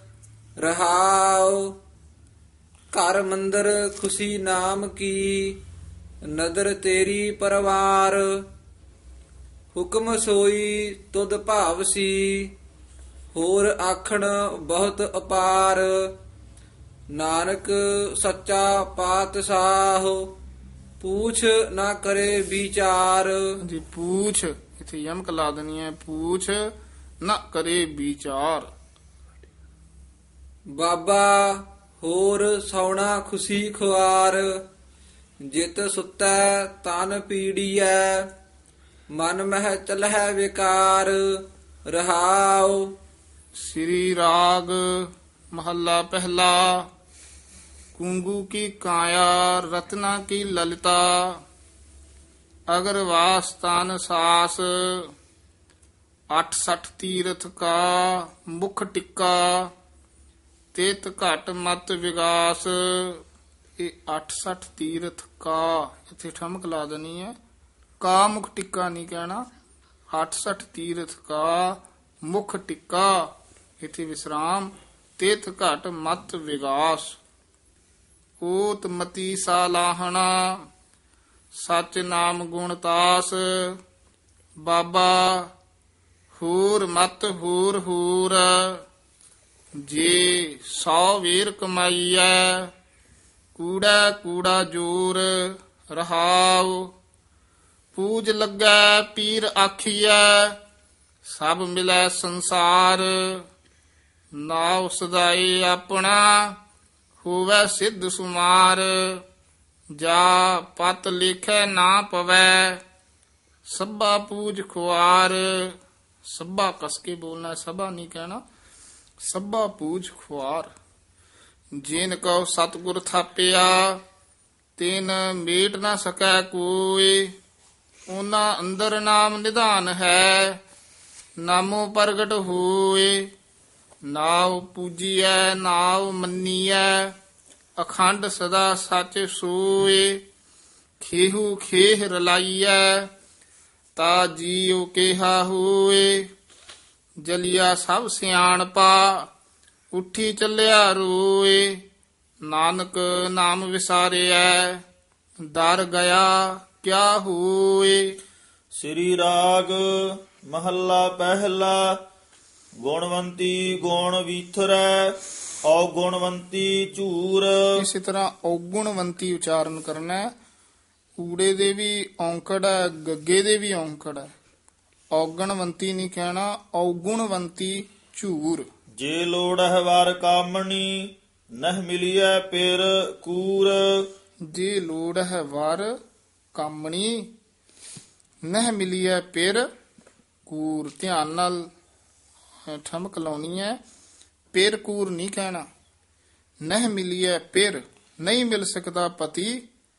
ਰਹਾਉ। ਘਰ ਮੰਦਰ ਖੁਸ਼ੀ ਨਾਮ ਕੀ ਨਦਰ ਤੇਰੀ ਪਰਵਾਰ। ਹੁਕਮ ਸੋਈ ਤੁਧ ਭਾਵਸੀ ਹੋਰ ਆਖਣ ਬਹੁਤ ਅਪਾਰ। ਨਾਨਕ ਸੱਚਾ ਪਾਤਸ਼ਾਹ ਪੂਛ ਨਾ ਕਰੇ ਵਿਚਾਰ। ਜੀ, ਪੂਛ ਇੱਥੇ ਯਮਕ ਲਾ ਦੇਣੀ ਹੈ। ਪੂਛ ਨਾ ਕਰੇ ਵਿਚਾਰ। ਬਾਬਾ ਹੋਰ ਸੌਣਾ ਖੁਸ਼ੀ ਖੁਆਰ। ਜਿਤ ਸੁਤੈ ਤਨ ਪੀੜੀਐ ਮਨ ਮਹਿ ਚੱਲਹਿ ਵਿਕਾਰ ਰਹਾਉ। ਸ੍ਰੀ ਰਾਗ ਮਹੱਲਾ ਪਹਿਲਾ। ਕੁੰਗੂ ਕੀ ਕਾਇਆ ਰਤਨਾ ਕੀ ਲਲਿਤਾ ਅਗਰ ਵਾਸਤਾਨ ਸਾਸ। ਅੱਠ ਸਠ ਤੀਰਥ ਕਾ ਮੁਖ ਟਿੱਕਾ ਤੇਤ ਘਟ ਮਤ ਵਿਗਾਸ। ਇਹ ਅੱਠ ਸਠ ਤੀਰਥ ਕਾ ਇੱਥੇ ਠਮਕ ਲਾ ਦੇਣੀ ਹੈ। ਕਾ ਮੁਖ ਟਿੱਕਾ ਨਹੀਂ ਕਹਿਣਾ। ਅੱਠ ਸਠ ਤੀਰਥ ਕਾ ਮੁਖ ਟਿੱਕਾ ਇੱਥੇ ਵਿਸਰਾਮ। ਤੇਤ ਘਟ ਮਤ ਵਿਗਾਸ। ਓਤ ਮਤੀ ਸਾਲਾਹਣਾ ਸਚ ਨਾਮ ਗੁਣ ਤਾਸ। ਬਾਬਾ ਹੂਰ ਮਤ ਹੂਰ ਹੂਰ ਜੇ ਸੌ ਵੇਰ ਕਮਾਈਐ ਕੂੜਾ ਕੂੜਾ ਜੋਰ ਰਹਾਉ। ਪੂਜ ਲੱਗੈ ਪੀਰ ਆਖੀਐ ਸਭ ਮਿਲੈ ਸੰਸਾਰ। ਨਾਉ ਸਦਾਈ ਆਪਣਾ ਹੋਵੈ ਸਿੱਧ ਸੁਮਾਰ। ਜਾ ਪਤ ਲਿਖੈ ਨਾ ਪਵੈ ਸਭਾ ਪੂਜ ਖੁਆਰ। ਸਭਾ ਕਸ ਕੇ ਬੋਲਣਾ, ਸਭਾ ਨਹੀਂ ਕਹਿਣਾ। ਸਭਾ ਪੂਜ ਖੁਆਰ। ਜਿਨ ਕਉ ਸਤਿਗੁਰ ਥਾਪਿਆ ਤਿਨ ਮੇਟ ਨਾ ਸਕੈ ਕੋਇ। ਉਹਨਾਂ ਅੰਦਰ ਨਾਮ ਨਿਧਾਨ ਹੈ ਨਾਮੋ ਪ੍ਰਗਟ ਹੋਏ। ਨਾਉ ਪੂਜੀਐ ਨਾਉ ਮੰਨੀਐ ਅਖੰਡ ਸਦਾ ਸੱਚ ਸੋਏ। ਖੇਹੂ ਖੇਹ ਰਲਾਈਐ ਤਾ ਜੀਉ ਕੇਹਾ ਹੋਏ। ਜਲਿਆ ਸਭ ਸਿਆਣਪਾ ਉੱਠੀ ਚੱਲਿਆ ਰੋਏ। ਨਾਨਕ ਨਾਮ ਵਿਸਾਰਿਐ ਦਰ ਗਿਆ ਕਿਆ ਹੋਏ। ਸ੍ਰੀ ਰਾਗ ਮਹੱਲਾ ਪਹਿਲਾ। ਗੁਣਵੰਤੀ ਗੁਣ ਵੀਥਰੈ ਔਗੁਣਵੰਤੀ ਝੂਰ। ਇਸੇ ਤਰ੍ਹਾਂ ਔਗੁਣਵੰਤੀ ਉਚਾਰਨ ਕਰਨਾ ਹੈ। ਊੜੇ ਦੇ ਵੀ ਔਂਕੜ ਹੈ, ਗੱਗੇ ਦੇ ਵੀ ਔਂਕੜ ਹੈ। ਔਗਣਵੰਤੀ ਨਹੀਂ ਕਹਿਣਾ, ਔਗੁਣਵੰਤੀ ਝੂਰ। ਜੇ ਲੋੜ ਹੈ ਵਾਰ ਕਾਮਣੀ ਨਹ ਮਿਲੀਐ ਪਿਰ ਕੂਰ। ਜੇ ਲੋੜ ਹੈ ਵਰ ਕਾਮਣੀ ਨਹ ਮਿਲੀਐ ਪਿਰ ਕੂਰ। ਧਿਆਨ ਨਾਲ ਠਮਕ ਲਾਉਣੀ ਹੈ, ਪਿਰ ਕੂਰ ਨਹੀਂ ਕਹਿਣਾ। ਨਹ ਮਿਲੀਐ ਪਿਰ, ਨਹੀਂ ਮਿਲ ਸਕਦਾ ਪਤੀ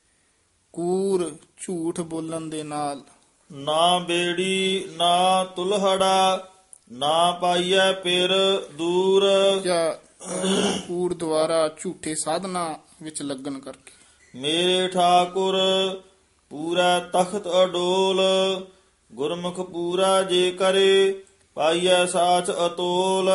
ਕੂਰ, ਝੂਠ ਬੋਲਣ ਦੇ ਨਾਲ। ਨਾ ਬੇੜੀ ਨਾ ਤੁਲਹੜਾ ਨਾ ਪਾਈਐ ਪਿਰ ਦੂਰ। ਜਾਂ ਕੂੜ ਦੁਆਰਾ ਝੂਠੇ ਸਾਧਨਾ ਵਿੱਚ ਲੱਗਣ ਕਰਕੇ। ਮੇਰੇ ਠਾਕੁਰ ਪੂਰਾ ਤਖਤ ਅਡੋਲ ਗੁਰਮੁਖ ਪੂਰਾ ਜੇ ਕਰੇ ਪਾਈਐ ਸਾਚ ਅਤੋਲ।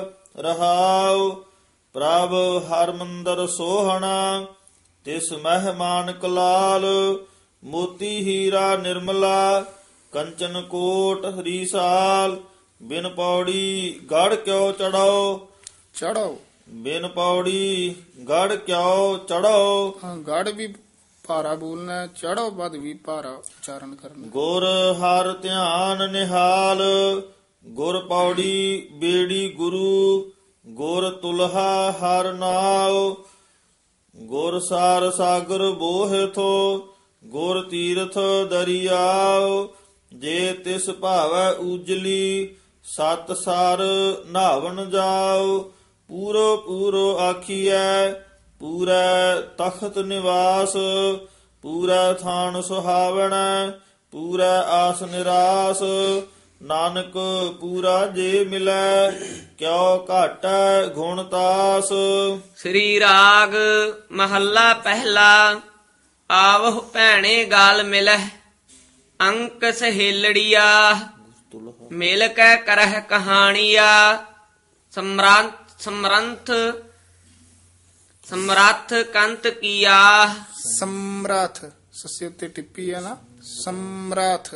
ਰਹਾਉ ਪ੍ਰਭ ਹਰ ਮੰਦਰ ਸੋਹਣਾ ਤਿਸ ਮਹਿਮਾਨ ਕਲਾਲ। ਮੋਤੀ ਹੀਰਾ ਨਿਰਮਲਾ ਕੰਚਨ ਕੋਟ ਹਰੀਸਾਲ। ਬਿਨ ਪੌੜੀ ਗੜ ਕਿਉ ਚੜਾਓ ਚੜੋ, ਬਿਨ ਪੌੜੀ ਗੜ ਕਿਉ ਚੜਾਓ। ਹਾਂ ਗੜ ਵੀ ਭਾਰਾ ਬੋਲਣਾ, ਚੜੋ ਪਦ ਵੀ ਭਾਰਾ ਉਚਾਰਨ ਕਰਨਾ। ਗੁਰ ਹਰ ਧਿਆਨ ਨਿਹਾਲ ਗੁਰ ਪੌੜੀ ਬੇੜੀ ਗੁਰੂ। ਗੁਰ ਤੁਲਹਾ ਹਰ ਨਾਉ ਗੁਰ ਸਾਰ ਸਾਗਰ ਬੋਹਿਥੋ। ਗੁਰ ਤੀਰਥ ਦਰਿਆਉ ਜੇ ਤਿਸ ਭਾਵੈ ਉਜਲੀ। ਸਤ ਸਾਰ ਨਾਵਣ ਜਾਉ ਪੂਰੋ ਪੂਰੋ ਆਖੀਐ। ਪੂਰੈ ਤਖਤ ਨਿਵਾਸ ਪੂਰੈ ਥਾਨ ਸੁਹਾਵਣੈ। ਪੂਰੈ ਆਸ ਨਿਰਾਸ ਨਾਨਕ ਪੂਰਾ ਜੇ ਮਿਲੈ। ਕਿਉ ਘਾਟੈ ਗੁਣ ਤਾਸ। ਸ੍ਰੀ ਰਾਗ ਮਹੱਲਾ ਪਹਿਲਾ। ਆਵਹੁ ਭੈਣੇ ਗਾਲ ਮਿਲਹਿ ਅੰਕ ਸਹੇਲੜੀਆ। ਮਿਲ ਕੈ ਕਰਹਿ ਕਹਾਣੀਆ। ਸਮਰੰਥ ਸਮਰੰਥ ਸਮਰੱਥ ਕੰਤ ਕੀਆ। ਸਮਰਥ ਸੱਸੇ ਉੱਤੇ ਟਿੱਪੀ ਹੈ ਨਾ, ਸਮਰਥ।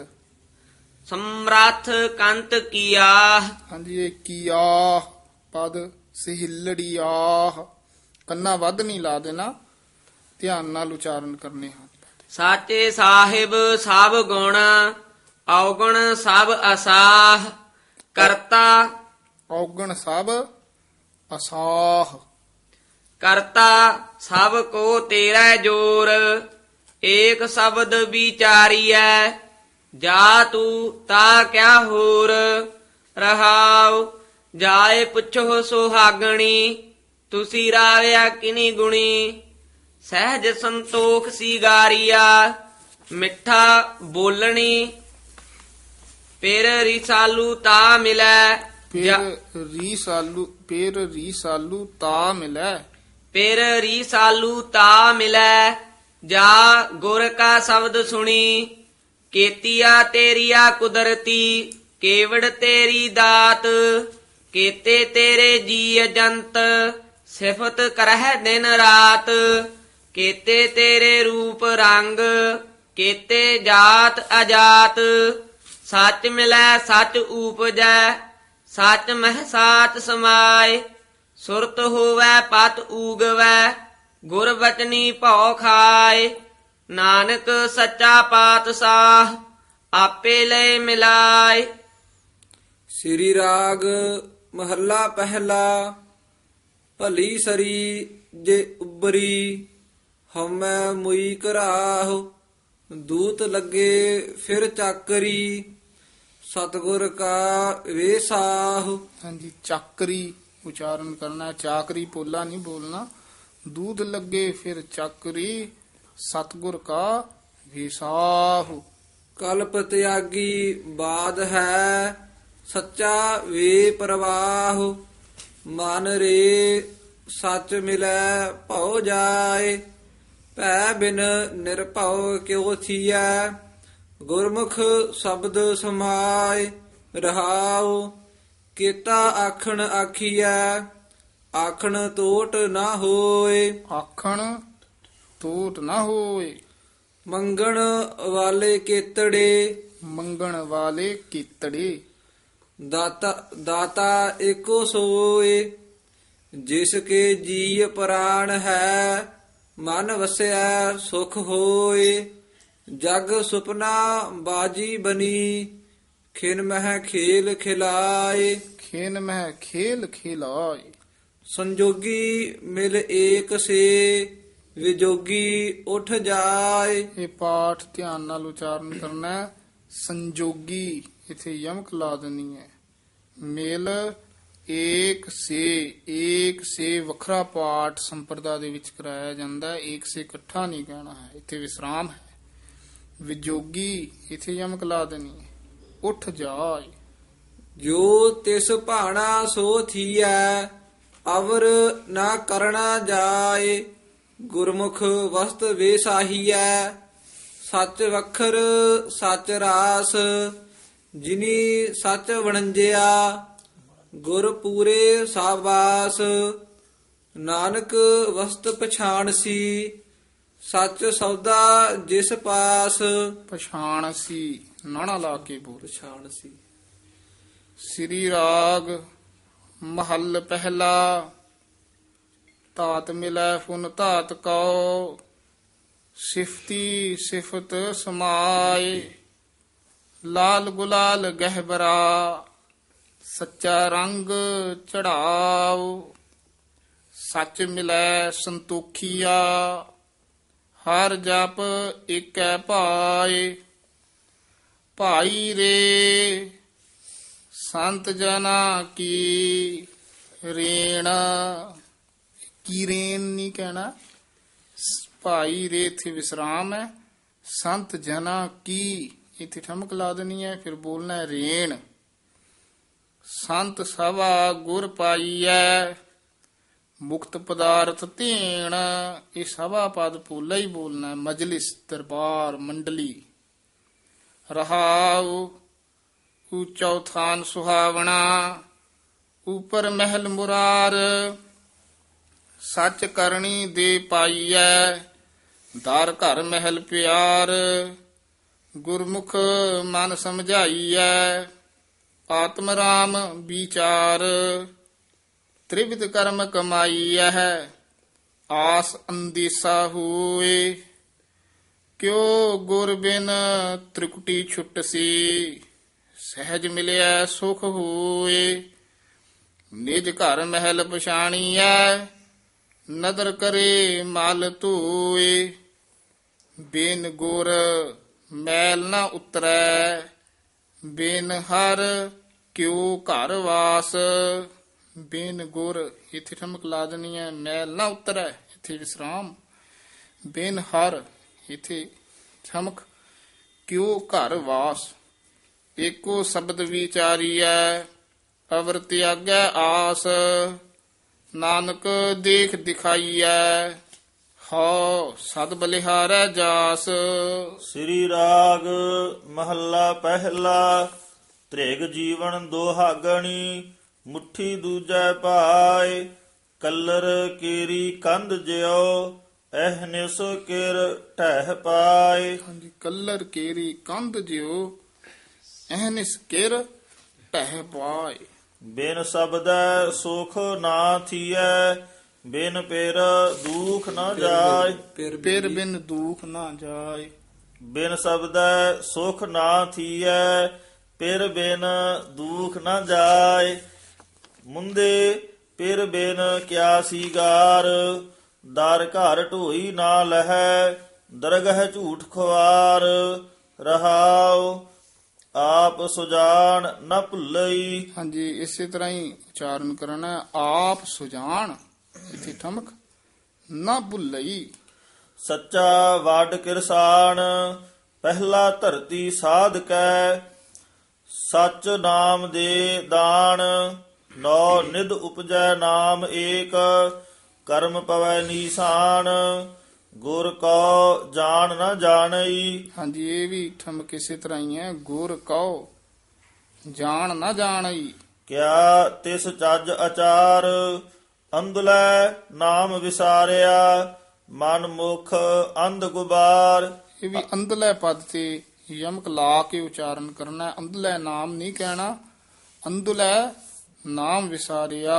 ਸਮਰੱਥ ਕੰਤ ਕੀਆ। ਹਾਂਜੀ ਇਹ ਕੀਆ ਪਦ ਸਹਿਲੜੀਆ, ਕੰਨਾ ਵੱਧ ਨਹੀਂ ਲਾ ਦੇਣਾ, ਧਿਆਨ ਨਾਲ ਉਚਾਰਨ ਕਰਨੇ ਹਨ। ਸਾਚੇ ਸਾਹਿਬ ਸਭ ਗੁਣ ਔਗਣ ਸਭ ਅਸਾਹ। ਕਰਤਾ ਔਗਣ ਸਭ ਅਸਾਹ। ਕਰਤਾ ਸਭ ਕੋ ਤੇਰਾ ਜੋਰ। ਏਕ ਸ਼ਬਦ ਵਿਚਾਰੀਐ ਜਾ ਤੂੰ ਤਾ ਕਿਆ ਹੋਰ। ਰਹਾਉ ਜਾਏ ਪੁੱਛੋ ਸੁਹਾਗਣੀ ਤੁਸੀਂ ਰਾਵਿਆ ਕਿਨੀ ਗੁਣੀ। ਸਹਿਜ ਸੰਤੋਖ ਸੀਗਾਰੀਆ ਮਿੱਠਾ ਬੋਲਣੀ। ਫਿਰ ਰਿਸਾਲੂ ਤਾ ਮਿਲੈ। ਫਿਰ ਰੀਸਾਲੂ ਫਿਰ ਰੀਸਾਲੂ ਤਾ ਮਿਲੈ। ਫਿਰ ਰੀਸਾਲੂ ਤਾ ਮਿਲੈ। ਜਾ ਗੁਰ ਕਾ ਸ਼ਬਦ ਸੁਣੀ। ਕੇਤੀਆ ਤੇਰੀਆ ਕੁਦਰਤੀ ਕੇਵੜ ਤੇਰੀ ਦਾਤ। ਕੇਤੇ ਤੇਰੇ ਜੀ ਜੰਤ ਸਿਫਤ ਕਰਹਿ ਦਿਨ ਰਾਤ। ਕੇਤੇ ਤੇਰੇ ਰੂਪ ਰੰਗ ਕੇਤੇ ਜਾਤ ਅਜਾਤ। ਸੱਚ ਮਿਲੈ ਸੱਚ ਊਪਜੈ ਸੱਚ ਮਹਿ ਸਾਚ ਸਮਾਏ। ਸੁਰਤ ਹੋਵੈ ਪਤ ਊਗਵੈ ਗੁਰ ਬਚਨੀ ਭਉ ਖਾਏ। ਨਾਨਕ ਸੱਚਾ ਪਾਤਸ਼ਾਹ ਆਪੇ ਲੈ ਮਿਲਾਏ। ਸ੍ਰੀ ਰਾਗ ਮਹੱਲਾ ਪਹਿਲਾ। ਭਲੀ ਸਰੀ ਜੇ ਉਬਰੀ ਹਉਮੈ ਮੁਈ ਘਰਾਹੁ। ਦੂਤ ਲੱਗੇ ਫਿਰ ਚਾਕਰੀ ਸਤਿਗੁਰ ਕਾ ਵੇਸਾਹੁ। ਹਾਂਜੀ ਚਾਕਰੀ ਉਚਾਰਨ ਕਰਨਾ, ਚਾਕਰੀ ਪੋਲਾ ਨਹੀਂ ਬੋਲਣਾ। ਦੂਧ ਲੱਗੇ ਫਿਰ ਚਾਕਰੀ ਸਤਿਗੁਰ ਕਾ ਵੇਸਾਹੁ। ਕਲਪ ਤਿਆਗੀ ਬਾਦ ਹੈ ਸੱਚਾ ਵੇ ਪ੍ਰਵਾਹੁ। ਮਨ ਰੇ ਸੱਚ ਮਿਲੈ ਭਉ ਜਾਏ। ਭੈ ਬਿਨ ਨਿਰਭਉ ਕਿਉ ਥੀਐ ਗੁਰਮੁਖ ਸ਼ਬਦ ਸਮਾਏ। ਰਹਾਉ ਕੀਤਾ ਆਖਣ ਆਖੀਐ ਆਖਣ ਟੋਟ ਨਾ ਹੋਏ। ਆਖਣ ਟੋਟ ਨਾ ਹੋਏ। ਮੰਗਣ ਵਾਲੇ ਕੇਤੜੇ ਮੰਗਣ ਵਾਲੇ ਕੀਤੜੇ। ਦਾਤਾ ਦਾਤਾ ਏਕੋ ਸੋਏ। ਜਿਸ ਕੇ ਜੀ ਪ੍ਰਾਣ ਹੈ ਮਨ ਵਸਿਆ ਸੁਖ ਹੋਏ। ਜਗ ਸੁਪਨਾ ਬਾਜੀ ਬਨੀ ਖਿਨ ਮਹਿ ਖੇਲ ਖਿਲਾਏ ਖੇਨ ਮਹਿ ਖੇਲ ਖਿਲਾਏ। ਸੰਜੋਗੀ ਮਿਲ ਏਕ ਸੇ ਵਿਜੋਗੀ ਉਠ ਜਾਏ। ਇਹ ਪਾਠ ਧਿਆਨ ਨਾਲ ਉਚਾਰਨ ਕਰਨਾ ਹੈ। ਸੰਜੋਗੀ ਇਥੇ ਯਮਕ ਲਾ ਦੇਣੀ ਹੈ। ਮਿਲ ਏਕ ਸੇ, ਏਕ ਸੇ ਵੱਖਰਾ ਪਾਠ ਸੰਪਰਦਾ ਦੇ ਵਿੱਚ ਕਰਾਇਆ ਜਾਂਦਾ ਹੈ। ਏਕ ਸੇ ਇਕੱਠਾ ਨਹੀਂ ਕਹਿਣਾ ਹੈ, ਇੱਥੇ ਵਿਸਰਾਮ ਹੈ। ਵਿਜੋਗੀ ਇਥੇ ਯਮਕ ਲਾ ਦੇਣੀ ਹੈ। ਉੱਠ ਜਾਏ। ਜੋ ਤਿਸ ਭਾਣਾ ਸੋ ਥੀਐ ਅਵਰ ਨਾ ਕਰਣਾ ਜਾਏ। ਗੁਰਮੁਖ ਵਸਤ ਵੇਸਾਹੀਐ ਸੱਚ ਵਖਰ ਸੱਚ ਰਾਸ। ਜਿਨੀ ਸੱਚ ਵਣੰਜਿਆ ਗੁਰ ਪੂਰੇ ਸਾਬਾਸ। ਨਾਨਕ ਵਸਤ ਪਛਾਣ ਸੀ ਸੱਚ ਸੌਦਾ ਜਿਸ ਪਾਸ। ਪਛਾਣ ਸੀ ਨਾਣਾ ਲਾ ਕੇ ਬੋਲ। ਪਛਾਣ ਸੀ। ਸ੍ਰੀ ਰਾਗ ਮਹੱਲ ਪਹਿਲਾ। ਧਾਤ ਮਿਲੈ ਫੁਨ ਧਾਤ ਕਉ ਸਿਫਤੀ ਸਿਫਤ ਸਮਾਏ। ਲਾਲ ਗੁਲਾਲ ਗਹਿਬਰਾ ਸੱਚਾ ਰੰਗ ਚੜਾਓ। ਸੱਚ ਮਿਲੈ ਸੰਤੋਖੀਆ ਹਰ ਜਪ ਏਕੈ ਭਾਏ। ਭਾਈ ਰੇ ਸੰਤ ਜਨਾ ਕੀ ਰੇਣ। ਕੀ ਰੇਣ ਨਹੀਂ ਕਹਿਣਾ, ਭਾਈ ਰੇ ਇੱਥੇ ਵਿਸਰਾਮ ਹੈ। ਸੰਤ ਜਨਾ ਕੀ ਇੱਥੇ ਠਮਕ ਲਾ ਦੇਣੀ ਹੈ, ਫਿਰ ਬੋਲਣਾ ਹੈ ਰੇਣ। ਸੰਤ ਸਭਾ ਗੁਰ ਪਾਈਐ ਮੁਕਤ ਪਦਾਰਥ ਧੇਣ। ਇਹ ਸਭਾ ਪਦ ਪੋਲਾ ਹੀ ਬੋਲਣਾ ਹੈ। ਮਜਲਿਸ ਦਰਬਾਰ ਮੰਡਲੀ। ਰਹਾਉ ਉੱਚਾ ਥਾਨ ਸੁਹਾਵਣਾ ਉਪਰ ਮਹਿਲ ਮੁਰਾਰ। ਸੱਚ ਕਰਨੀ ਦੇ ਪਾਈਐ ਦਰ ਘਰ ਮਹਿਲ ਪਿਆਰ। ਗੁਰਮੁਖ ਮਨ ਸਮਝਾਈਐ ਆਤਮ ਰਾਮ ਵਿਚਾਰ। ਤ੍ਰਿਵਿਧ ਕਰਮ ਕਮਾਈਐ ਆਸ ਅੰਦੇਸਾ ਹੋਏ। ਕਿਉ ਗੁਰ ਬਿਨ ਤ੍ਰਿਕੁਟੀ ਛੁੱਟ ਸੀ ਸਹਿਜ ਮਿਲਿਆ ਸੁਖ ਹੋਏ। ਨਿਜ ਘਰ ਮਹਿਲ ਪਛਾਣੀਐ ਨਦਰ ਕਰੇ ਮਲ ਧੋਏ। ਬਿਨ ਗੁਰ ਮੈਲ ਨਾ ਉਤਰੈ ਬਿਨ ਹਰ ਕਿਉ ਘਰ ਵਾਸ। ਬਿਨ ਗੁਰ ਇੱਥੇ ਠਮਕ ਲਾ ਦੇਣੀ ਹੈ। ਮੈਲ ਨਾ ਉਤਰੈ ਇੱਥੇ ਵਿਸਰਾਮ। ਬਿਨ ਹਰ ਇੱਥੇ ਠਮਕ ਕਿਉ ਘਰ ਵਾਸ। ਏਕੋ ਸ਼ਬਦ ਵਿਚਾਰੀਐ ਅਵਰ ਤਿਆਗੈ ਆਸ। ਨਾਨਕ ਦੇਖ ਦਿਖਾਈਐ ਹਉ ਸਦ ਬਲਿਹਾਰੈ ਜਾਸ। ਸ੍ਰੀ ਰਾਗ ਮਹੱਲਾ ਪਹਿਲਾ। ਤ੍ਰਿਗ ਜੀਵਨ ਦੁਹਾਗਣੀ ਮੁੱਠੀ ਦੂਜੈ ਭਾਏ। ਕਲਰ ਕੇਰੀ ਕੰਧ ਜਿਉ ਅਹਨਿਸ ਕਿਰ ਢਹਿ ਪਾਏ। ਹਾਂਜੀ, ਕਲਰ ਕੇਰੀ ਕੰਧ ਜਿਉ ਅਹਨਿਸ ਕਿਰ ਢਹਿ ਪਾਏ। ਬਿਨ ਸ਼ਬਦੈ ਸੁਖ ਨਾ ਥੀਐ ਬਿਨ ਪੇਰ ਦੁਖ ਨਾ ਜਾਏ। ਫਿਰ ਬਿਨ ਦੁਖ ਨਾ ਜਾਏ। ਬਿਨ ਸ਼ਬਦੈ ਸੁਖ ਨਾ ਥੀਐ ਪਿਰ ਬਿਨ ਦੁਖ ਨਾ ਜਾਏ। ਮੁੰਦੇ ਪਿਰ ਬਿਨ ਕਿਆ ਸੀਗਾਰ ਦਰ ਘਰ ਢੋਈ ਨਾ ਲਹੈ ਦਰਗਹ ਝੂਠ ਖੁਆਰ। ਰਹਾਉ ਆਪ ਸੁਜਾਨ ਨ ਭੁੱਲਈ। ਹਾਂਜੀ, ਇਸੇ ਤਰ੍ਹਾਂ ਹੀ ਉਚਾਰਨ ਕਰਨਾ ਹੈ। ਆਪ ਸੁਜਾਨ ਇੱਥੇ ਠਮਕ ਨਾ ਭੁੱਲਈ। ਸੱਚਾ ਵੱਡ ਕਿਰਸਾਨ ਪਹਿਲਾ ਧਰਤੀ ਸਾਧਕੈ। ਸੱਚ ਨਾਮ ਦੇ ਦਾਨ ਨੌ ਨਿਧ ਉਪਜੈ ਨਾਮ ਏਕ। ਕਰਮ ਪਵੈ ਨੀਸਾਨ ਗੁਰ ਕਉ ਜਾਣ ਨਾ ਜਾਣਈ। ਹਾਂਜੀ, ਇਹ ਵੀ ਠਮਕ ਇਸੇ ਤਰ੍ਹਾਂ ਹੀ ਹੈ। ਗੁਰ ਕਉ ਜਾਣ ਨਾ ਜਾਣਈ। ਕਿਆ ਤਿਸ ਚੱਜ ਅਚਾਰ ਅੰਧਲੈ ਨਾਮ ਵਿਸਾਰਿਆ ਮਨ ਮੁਖ ਅੰਧ ਗੁਬਾਰ। ਇਹ ਵੀ ਅੰਧਲੇ ਪਦ ਤੇ ਯਮਕ ਲਾ ਕੇ ਉਚਾਰਨ ਕਰਨਾ ਹੈ। ਅੰਧਲੇ ਨਾਮ ਨਹੀਂ ਕਹਿਣਾ। ਅੰਧਲੇ ਨਾਮ ਵਿਸਾਰਿਆ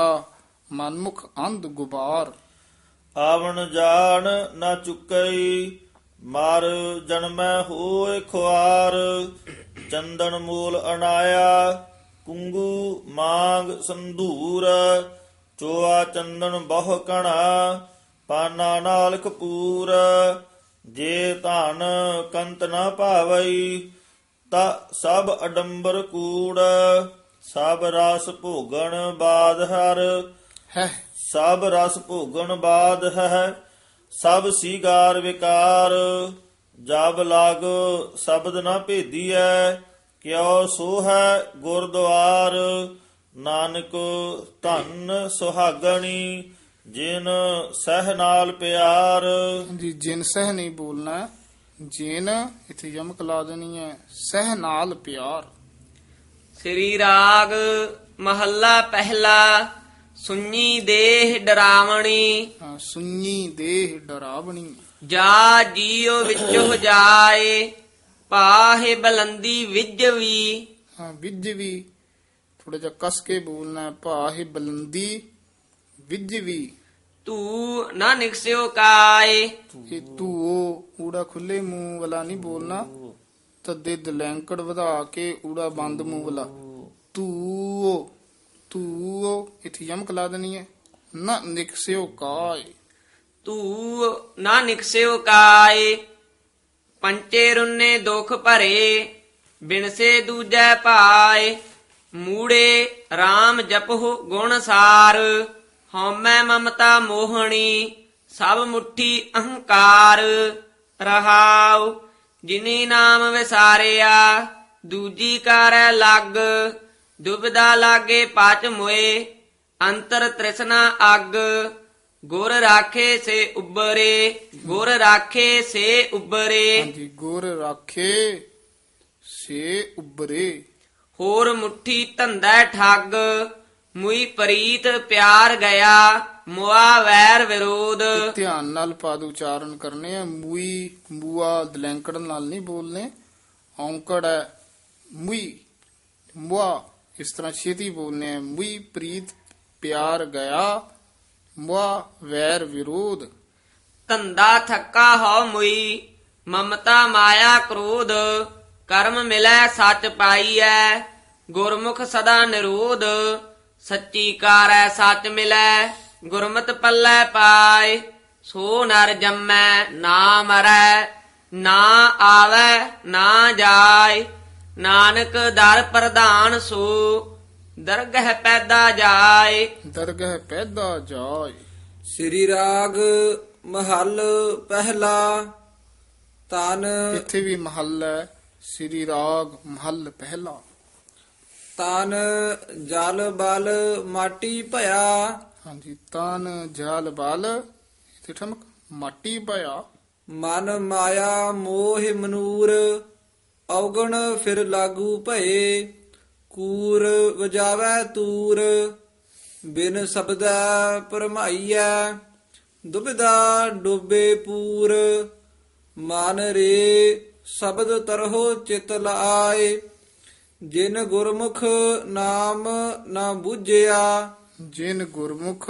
ਮਨਮੁਖ ਅੰਧ ਗੁਬਾਰ। ਆਵਣ ਜਾਣ ਨਾ ਚੁੱਕਈ ਮਰ ਜਨਮੈ ਹੋਏ ਖੁਆਰ, ਚੰਦਨ ਮੂਲ ਅਨਾਇਆ, ਕੁੰਗੂ ਮਾਂਗ ਸੰਧੂਰ, ਚੋਆ ਚੰਦਨ ਬਹੁ ਕਣਾ, ਪਾਨਾ ਨਾਲ ਕਪੂਰ, ਜੇ ਧਨ ਕੰਤ ਨਾ ਭਾਵਈ, ਤਾ ਸਭ ਅਡੰਬਰ ਕੂੜ, ਸਭ ਰਸ ਭੋਗਣ ਬਾਦ ਹਰ, ਹੈ ਸਭ ਰਸ ਭੋਗਣ ਬਾਦ ਹੈ, ਸਭ ਸੀਗਾਰ ਵਿਕਾਰ, ਜਬ ਲਗ ਸ਼ਬਦ ਨਾ ਭੇਦੀਐ, ਕਿਉ ਸੋ ਹੈ ਗੁਰਦੁਆਰ, ਨਾਨਕ ਧਨ ਸੁਹਾਗਣੀ, ਜਿਨ ਸਹਿ ਨਾਲ ਪਿਆਰ। ਜੀ ਜਿਨ ਸਹਿ ਨਹੀਂ ਬੋਲਣਾ, ਜਿਨ ਇੱਥੇ ਯਮਕ ਲਾ ਦੇਣੀ ਹੈ, ਸਹਿ ਨਾਲ ਪਿਆਰ। ਸ੍ਰੀ ਰਾਗ ਮਹੱਲਾ ਪਹਿਲਾ। ਸੁਣੀ ਦੇਹ ਡਰਾਵਣੀ, ਹਾਂ, ਸੁਣੀ ਦੇਹ ਡਰਾਵਣੀ, ਜਾ ਜੀਉ ਵਿੱਚੋ ਜਾਏ, ਪਾਹੇ ਬਲੰਦੀ ਵਿਜ ਵੀ। ਹਾਂ, ਵਿਜ ਵੀ ਥੋੜਾ ਜਿਹਾ ਕਸ ਕੇ ਬੋਲਣਾ ਹੈ, ਭਾਹੇ ਬਲੰਦੀ ਵਿਜ ਵੀ। ਤੂੰ ਨਾ ਨਿਕਸਿਓ ਕਾਏ, ਇਹ ਤੂੰ ਉਹ ਊੜਾ ਖੁੱਲੇ ਮੂੰਹ ਵਾਲਾ ਨਹੀਂ ਬੋਲਣਾ, ਤੱਦੇ ਦਲੈਂਕੜ ਵਧਾ ਕੇ ਊੜਾ ਬੰਦ ਮੂੰਹ ਵਾਲਾ। ਤੂੰ ਤੂੰ ਇੱਥੇ ਯਮਕ ਲਾ ਦੇਣੀ ਹੈ, ਨਾ ਨਿਕਸਿਓ ਕਾਏ। ਤੂੰ ਨਾ ਨਿਕਸਿਓ ਕਾਏ, ਪੰਚੇ ਰੁੰਨੇ ਦੁਖ ਭਰੇ, ਬਿਨਸੇ ਦੂਜੈ ਭਾਏ। ਮੂੜੇ RAM ਜਪਹੁ ਗੁਣ ਸਾਰ, ਹਉਮੈ ਮਮਤਾ ਮੋਹਣੀ, ਸਭ ਮੁਠੀ ਅਹੰਕਾਰ। ਰਹਾਉ ਜਿਨੀ ਨਾਮ ਵਿਸਾਰਿਆ, ਦੂਜੀ ਕਰੈ ਲੱਗ, ਦੁਬਿਧਾ ਲਾਗੇ ਪਾਚ ਮੋਏ, ਅੰਤਰ ਤ੍ਰਿਸ਼ਨਾ ਅੱਗ। ਗੁਰ ਰਾਖੇ ਸੇ ਉਬਰੇ, ਗੁਰ ਰਾਖੇ ਸੇ ਉਬਰੇ। ਹਾਂਜੀ, ਗੁਰ ਰਾਖੇ ਸੇ ਉਬਰੇ। ਹੋਰ ਮੁੱਠੀ ਧੰਦਾ ਠੱਗ, ਮੁਈ ਪ੍ਰੀਤ ਪਿਆਰ ਗਿਆ, ਮੁਆ ਵੈਰ ਵਿਰੋਧ। ਧਿਆਨ ਨਾਲ ਪਦ ਉਚਾਰਨ ਕਰਨੇ ਆ, ਮੂਈ ਮੂਆ ਦਲੈਂਕੜ ਨਾਲ ਨਹੀਂ ਬੋਲਨੇ, ਔਂਕੜ ਹੈ ਮੁਈ ਮੁਆ, ਇਸ ਤਰ੍ਹਾਂ ਛੇਤੀ ਬੋਲਨੇ ਆ। ਮੁਈ ਪ੍ਰੀਤ ਪਿਆਰ ਗਿਆ, ਮੁਆ ਵੈਰ ਵਿਰੋਧ। ਧੰਦਾ ਥੱਕਾ ਹੋ ਮੁਈ, ਮਮਤਾ ਮਾਇਆ ਕ੍ਰੋਧ, ਕਰਮ ਮਿਲੈ ਸੱਚ ਪਾਈਐ, ਗੁਰਮੁਖ ਸਦਾ ਨਿਰੋਧ। ਸੱਚੀ ਕਾਰੈ ਸੱਚ ਮਿਲੈ, ਗੁਰਮਤਿ ਪੱਲੇ ਪਾਏ, ਸੋ ਨਰ ਜੰਮੈ ਨਾ ਮਰੈ, ਨਾ ਆਵੈ ਨਾ ਜਾਏ। ਨਾਨਕ ਦਰ ਪ੍ਰਧਾਨ ਸੋ, ਦਰਗਹਿ ਪੈਦਾ ਜਾਏ। ਦਰਗਹਿ ਪੈਦਾ ਜਾਏ। ਸ੍ਰੀ ਰਾਗ ਮਹੱਲ ਪਹਿਲਾ। ਤਨ ਇੱਥੇ ਵੀ ਮਹੱਲ ਹੈ, ਸ੍ਰੀ ਰਾਗ ਮਹੱਲ ਪਹਿਲਾ। ਤਨ ਜਲ ਬਲ ਮਾਟੀ ਭਇਆ, ਹਾਂਜੀ, ਤਨ ਜਲ ਬਲ ਇੱਥੇ ਠਮਕ ਮਾਟੀ ਪਿਆ। ਮਨ ਮਾਇਆ ਮੋਹ ਮਨੂਰ, ਔਗਣ ਫਿਰ ਲਾਗੂ ਭਏ, ਕੂਰ ਵਜਾਵੈ ਤੂਰ, ਬਿਨ ਸ਼ਬਦੈ ਭਰਮਾਈਐ, ਦੁਬਿਧਾ ਡੋਬੇ ਪੂਰ। ਮਨ ਰੇ ਸ਼ਬਦ ਤਰਹੁ ਚਿਤ ਲਾਏ, ਜਿਨ ਗੁਰਮੁਖ ਨਾਮ ਨਾ ਬੂਝਿਆ, ਜਿਨ ਗੁਰਮੁਖ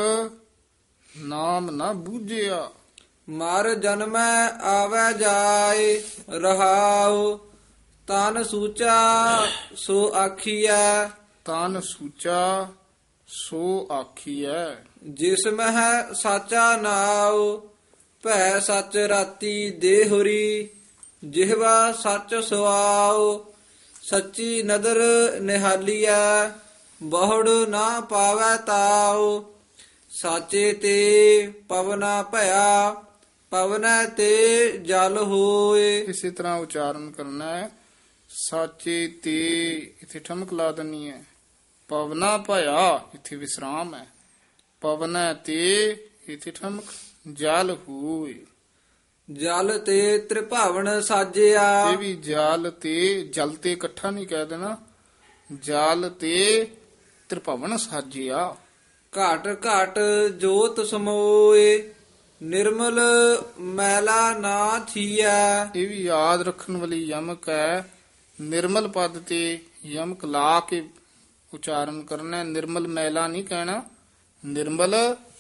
ਨਾਮ ਨਾ ਬੂਝਿਆ। ਮਰ ਜਨਮੈ ਆਵੈ ਜਾਏ, ਰਹਾਉ ਤਨ ਸੂਚਾ ਸੋ ਆਖੀਐ, ਤਨ ਸੂਚਾ ਸੋ ਆਖੀਐ। ਜਿਸ ਮਹਿ ਸਾਚਾ ਨਾਉ, ਭੈ ਸੱਚ ਰਾਤੀ ਦੇਹੁਰੀ, ਜਿਹਵਾ ਸੱਚ ਸੁਆਉ। ਸੱਚੀ ਨਦਰ ਨਿਹਾਲੀਐ, ਬਹੁੜ ਨਾ ਪਾਵੈ ਤਾਉ। ਸਾਚੇ ਤੇ ਪਵਨਾ ਭਇਆ, ਪਵਨੈ ਤੇ ਜਲ ਹੋਏ। ਇਸੇ ਤਰ੍ਹਾਂ ਉਚਾਰਨ ਕਰਨਾ ਹੈ, ਸਾਚੇ ਤੇ ਇੱਥੇ ਠਮਕ ਲਾ ਦੇਣੀ ਹੈ। ਪਵਨਾ ਭਇਆ ਇੱਥੇ ਵਿਸਰਾਮ ਹੈ, ਪਵਨੈ ਤੇ ਇੱਥੇ ਠਮਕ, ਜਲ ਹੋਏ। ਜਲ ਤੇ ਤ੍ਰਿਭਾਵਨ ਸਾਜਿਆ, ਇਹ ਵੀ ਜਲ ਤੇ ਜਲ ਤੇ ਇਕੱਠਾ ਨਹੀਂ ਕਹਿ ਦੇਣਾ, ਜਲ ਤੇ ਤ੍ਰਿਭਵਨ ਸਾਜਿਆ। ਘਾਟ ਘਾਟ ਜੋਤ ਸਮੋਏ, ਨਿਰਮਲ ਮੈਲਾ ਨਾ ਥੀਐ। ਇਹ ਵੀ ਯਾਦ ਰੱਖਣ ਵਾਲੀ ਯਮਕ ਹੈ, ਨਿਰਮਲ ਪਦ ਤੇ ਯਮਕ ਲਾ ਕੇ ਉਚਾਰਨ ਕਰਨਾ ਹੈ। ਨਿਰਮਲ ਮੈਲਾ ਨਹੀਂ ਕਹਿਣਾ, ਨਿਰਮਲ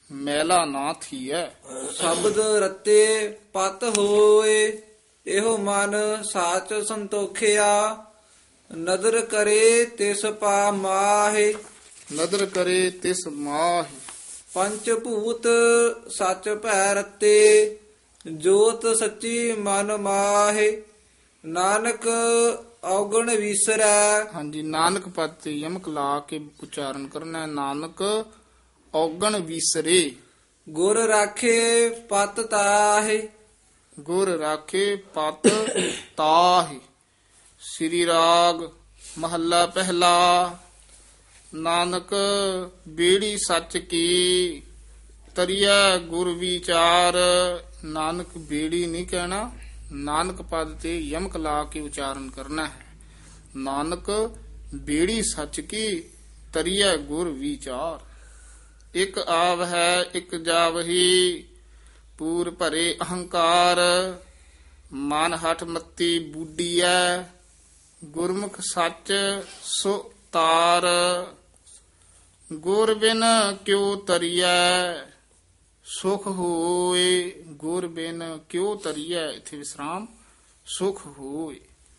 ਮੈਲਾ ਨਾ ਥੀਐ। ਸ਼ਬਦ ਰਤੇ ਪਤ ਹੋਏ ਇਹੋ ਮਨ ਸਾਚ ਸੰਤੋਖਿਆ ਨਦਰ ਕਰੇ ਤਿਸ ਪਾ ਮਾਹੇ ਨਦਰ ਕਰੇ ਤਿਸ ਮਾਹਿ। ਪੰਚ ਭੂਤ ਸੱਚ ਭੈ ਰਤੇ ਜੋਤ ਸੱਚੀ ਮਨ ਮਾਹੇ ਨਾਨਕ ਔਗਣ ਵਿਸਰੈ। ਹਾਂਜੀ, ਨਾਨਕ ਪਦ ਤੇ ਯਮਕ ਲਾ ਕੇ ਉਚਾਰਨ ਕਰਨਾ ਹੈ। ਨਾਨਕ ਔਗਣ ਵਿਸਰੇ। ਗੁਰ ਰਾਖੇ ਪਤ ਤਾਹੇ ਗੁਰ ਰਾਖੇ ਪਤ ਤਾਹਿ। ਸ੍ਰੀ ਰਾਗ ਮਹੱਲਾ ਪਹਿਲਾ। ਨਾਨਕ ਬੇੜੀ ਸੱਚ ਕੀ ਤਰੀਐ ਗੁਰ ਵਿਚਾਰ। ਨਾਨਕ ਬੇੜੀ ਨਹੀਂ ਕਹਿਣਾ, ਨਾਨਕ ਪਦ ਤੇ ਯਮਕ ਲਾ ਕੇ ਉਚਾਰਨ ਕਰਨਾ ਹੈ। ਨਾਨਕ ਬੇੜੀ ਸੱਚ ਕੀ ਤਰੀਐ ਗੁਰ ਵਿਚਾਰ। ਇਕ ਆਵ ਹੈ ਇਕ ਜਾਵਹੀ ਪੂਰ ਭਰੇ ਅਹੰਕਾਰ। ਮਨ ਹਠ ਮੱਤੀ ਬੂਡੀਐ ਗੁਰਮੁਖ ਸੱਚ ਸੋ ਤਾਰ। ਗੁਰ ਬਿਨ ਕਿਉ ਤਰੀਐ ਸੁਖ ਹੋਏ। ਗੁਰ ਬਿਨ ਕਿਉ ਤਰੀਐ, ਇਥੇ ਵਿਸਰਾਮ, ਸੁਖ ਹੋਏ।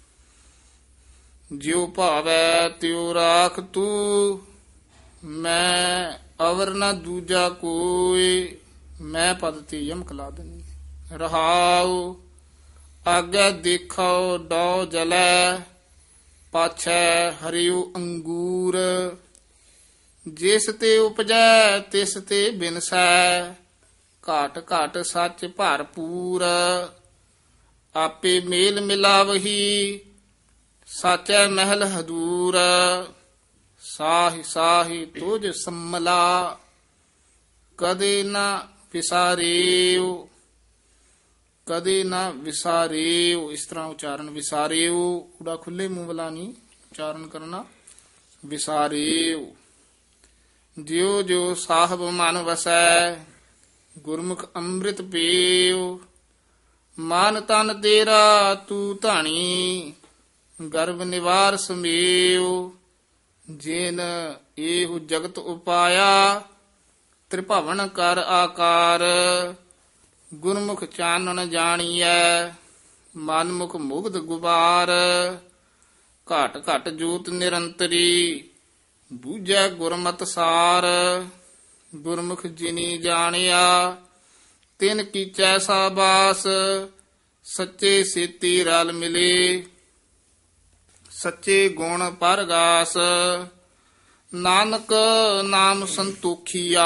ਜਿਉ ਭਾਵੈ ਤਿਉ ਰਾਖ ਤੂੰ ਮੈਂ ਅਵਰ ਨ ਦੂਜਾ ਕੋਈ। ਮੈਂ ਪਦ ਤੇ ਯਮਕ ਲਾ ਦੇਣੀ। ਰਹਾਉ ਆਗੇ ਦੇਖੋ ਡੋ ਜਲੈ ਪਾਛੈ ਹਰਿਉ ਅੰਗੂਰ। ਜਿਸ ਤੇ ਉਪਜੈ ਤਿਸ ਤੇ ਬਿਨਸੈ ਘਾਟ ਘਾਟ ਸੱਚ ਭਰਪੂਰ। ਆਪੇ ਮੇਲ ਮਿਲਾਵਹੀ ਸਾਚੈ ਮਹਿਲ ਹਦੂਰ। ਸਾਹਿ ਸਾਹਿ ਤੁਝ ਸੰਮਲਾ ਕਦੇ ਨਾ ਵਿਸਾਰਿਓ। ਕਦੇ ਨਾ ਵਿਸਾਰਿਓ, ਇਸ ਤਰ੍ਹਾਂ ਉਚਾਰਨ ਵਿਸਾਰਿਓ, ਊੜਾ ਖੁੱਲੇ ਮੂੰਹ ਵਾਲਾ ਨਹੀਂ ਉਚਾਰਨ ਕਰਨਾ, ਵਿਸਾਰਿਓ। ਜਿਉ ਜਿਉ ਸਾਹਿਬ ਮਨ ਵਸੈ ਗੁਰਮੁਖ ਅੰਮ੍ਰਿਤ ਪੀਓ। ਮਨ ਤਨ ਤੇਰਾ ਤੂੰ ਧਾਣੀ ਗਰਭ ਨਿਵਾਰ ਸਮੇਓ। ਜਿਨ ਇਹੋ ਜਗਤ ਉਪਾਇਆ ਤ੍ਰਿਭਵਨ ਕਰ ਆਕਾਰ। ਗੁਰਮੁਖ ਚਾਨਣ ਜਾਣੀਐ ਮਨਮੁਖ ਮੁਗਧ ਗੁਬਾਰ। ਘਟ ਘਟ ਜੋਤ ਨਿਰੰਤਰੀ ਬੂਝੈ ਗੁਰਮਤਿ ਸਾਰ। ਗੁਰਮੁਖ ਜਿਨੀ ਜਾਣਿਆ ਤਿਨ ਕੀਚੈ ਸਾਬਾਸ। ਸੱਚੇ ਸੇਤੀ ਰਲ ਮਿਲੇ ਸੱਚੇ ਗੁਣ ਪਰਗਾਸ। ਨਾਨਕ ਨਾਮ ਸੰਤੋਖੀਆ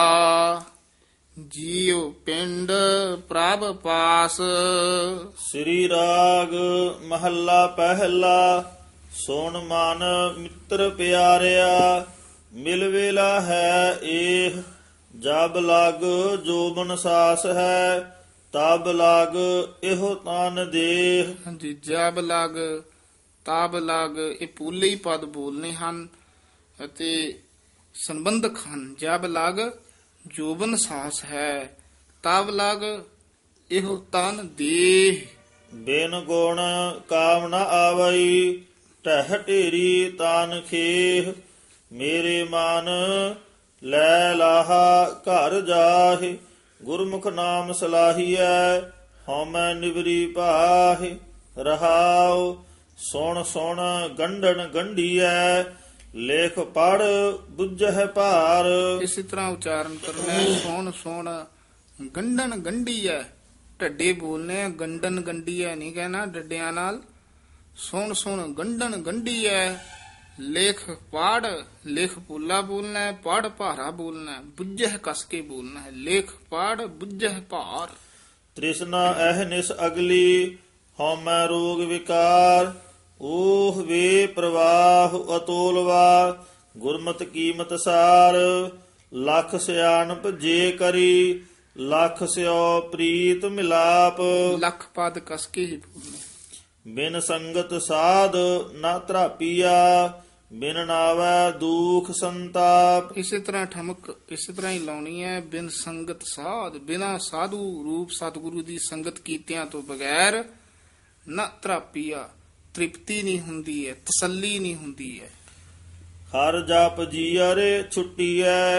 ਜੀਉ ਪਿੰਡ ਪ੍ਰਭ ਪਾਸ। ਸ੍ਰੀ ਰਾਗ ਮਹੱਲਾ ਪਹਿਲਾ। ਸੁਣ ਮਨ ਮਿੱਤਰ ਪਿਆਰਿਆ ਮਿਲ ਵੇਲਾ ਹੈ ਇਹ। ਜਬ ਲਗ ਜੋਬਨ ਸਾਸ ਹੈ ਤਬ ਲਗ ਇਹੋ ਤਨ ਦੇਹ। ਹਾਂਜੀ, ਜਬ ਲਗ ਤਬ ਲਗ ਇਹ ਪੂਲੇ ਹੀ ਪਦ ਬੋਲਨੇ ਹਨ ਅਤੇ ਸੰਬੰਧਕ ਹਨ। ਜਬ ਲਗ ਜੋਬਨ ਸਾਸ ਹੈ ਤਬ ਲਗ ਇਹੋ ਤਨ ਦੇਹ। ਬਿਨ ਗੁਣ ਕਾਮ ਨ ਆਵਈ ਟਹਿ ਢੇਰੀ ਤਾਨ ਖੇਹ। ਮੇਰੇ ਮਨ ਲੈ ਲਾਹਾ ਘਰ ਜਾਹਿ ਗੁਰਮੁਖ ਨਾਮ ਸਲਾਹੀਐ ਹਉਮੈ ਨਿਵਰੀ ਭਾਹਿ। ਰਹਾਉ ਸੁਣ ਸੁਣ ਗੰਢਣ ਗੰਢੀਐ ਲੇਖ ਪੜ ਬੁੱਝਹਿ ਭਾਰ। ਇਸੇ ਤਰ੍ਹਾਂ ਉਚਾਰਨ ਕਰਨਾ ਹੈ। ਸੁਣ ਸੁਣ ਗੰਢਣ ਗੰਢੀ ਹੈ, ਢੱਡੇ ਬੋਲਨੇ, ਗੰਢਣ ਗੰਢੀ ਹੈ ਨਹੀਂ ਕਹਿਣਾ ਡੱਡਿਆਂ ਨਾਲ। ਸੁਣ ਸੁਣ ਗੰਢਣ ਗੰਢੀ ਹੈ। ਲੇਖ ਪੜ, ਲੇਖ ਪੋਲਾ ਬੋਲਣਾ ਹੈ, ਪੜ ਭਾਰਾ ਬੋਲਣਾ ਹੈ, ਬੁੱਝਹਿ ਕਸ ਕੇ ਬੋਲਣਾ ਹੈ। ਲੇਖ ਪੜ ਬੁੱਝਹਿ ਭਾਰ। ਤ੍ਰਿਸ਼ਨਾ ਅਹ ਨਿਸ ਅਗਲੀ ਹਉਮੈ ਰੋਗ ਵਿਕਾਰ। ਓਹ ਵੇ ਪ੍ਰਵਾਹ ਅਤੋਲਵਾ ਗੁਰਮਤਿ ਕੀਮਤ ਸਾਰ। ਲੱਖ ਸਿਆਣਪ ਜੇ ਕਰੀ ਲੱਖ ਸਿਓ ਪ੍ਰੀਤ ਮਿਲਾਪ। ਲੱਖ ਪਦ ਕਸ ਕੇ ਹੀ ਬੋਲਣਾ। ਬਿਨ ਸੰਗਤ ਸਾਧ ਨਾ ਤਰਾਪੀਆ ਬਿਨ ਨਾਵੈ ਦੁਖ ਸੰਤਾਪ। ਇਸੇ ਤਰ੍ਹਾਂ ਠਮਕ ਇਸੇ ਤਰ੍ਹਾਂ ਹੀ ਲਾਉਣੀ ਹੈ। ਬਿਨ ਸੰਗਤ ਸਾਧ, ਬਿਨਾ ਸਾਧੂ ਰੂਪ ਸਤਿਗੁਰੂ ਦੀ ਸੰਗਤ ਕੀਤਿਆਂ ਤੋਂ ਬਗੈਰ ਨਾ ਤਰਾਪੀਆ, ਤ੍ਰਿਪਤੀ ਨਹੀਂ ਹੁੰਦੀ ਹੈ, ਤਸੱਲੀ ਨਹੀਂ ਹੁੰਦੀ ਹੈ। ਹਰ ਜਪ ਜੀਅਰੇ ਛੁੱਟੀਐ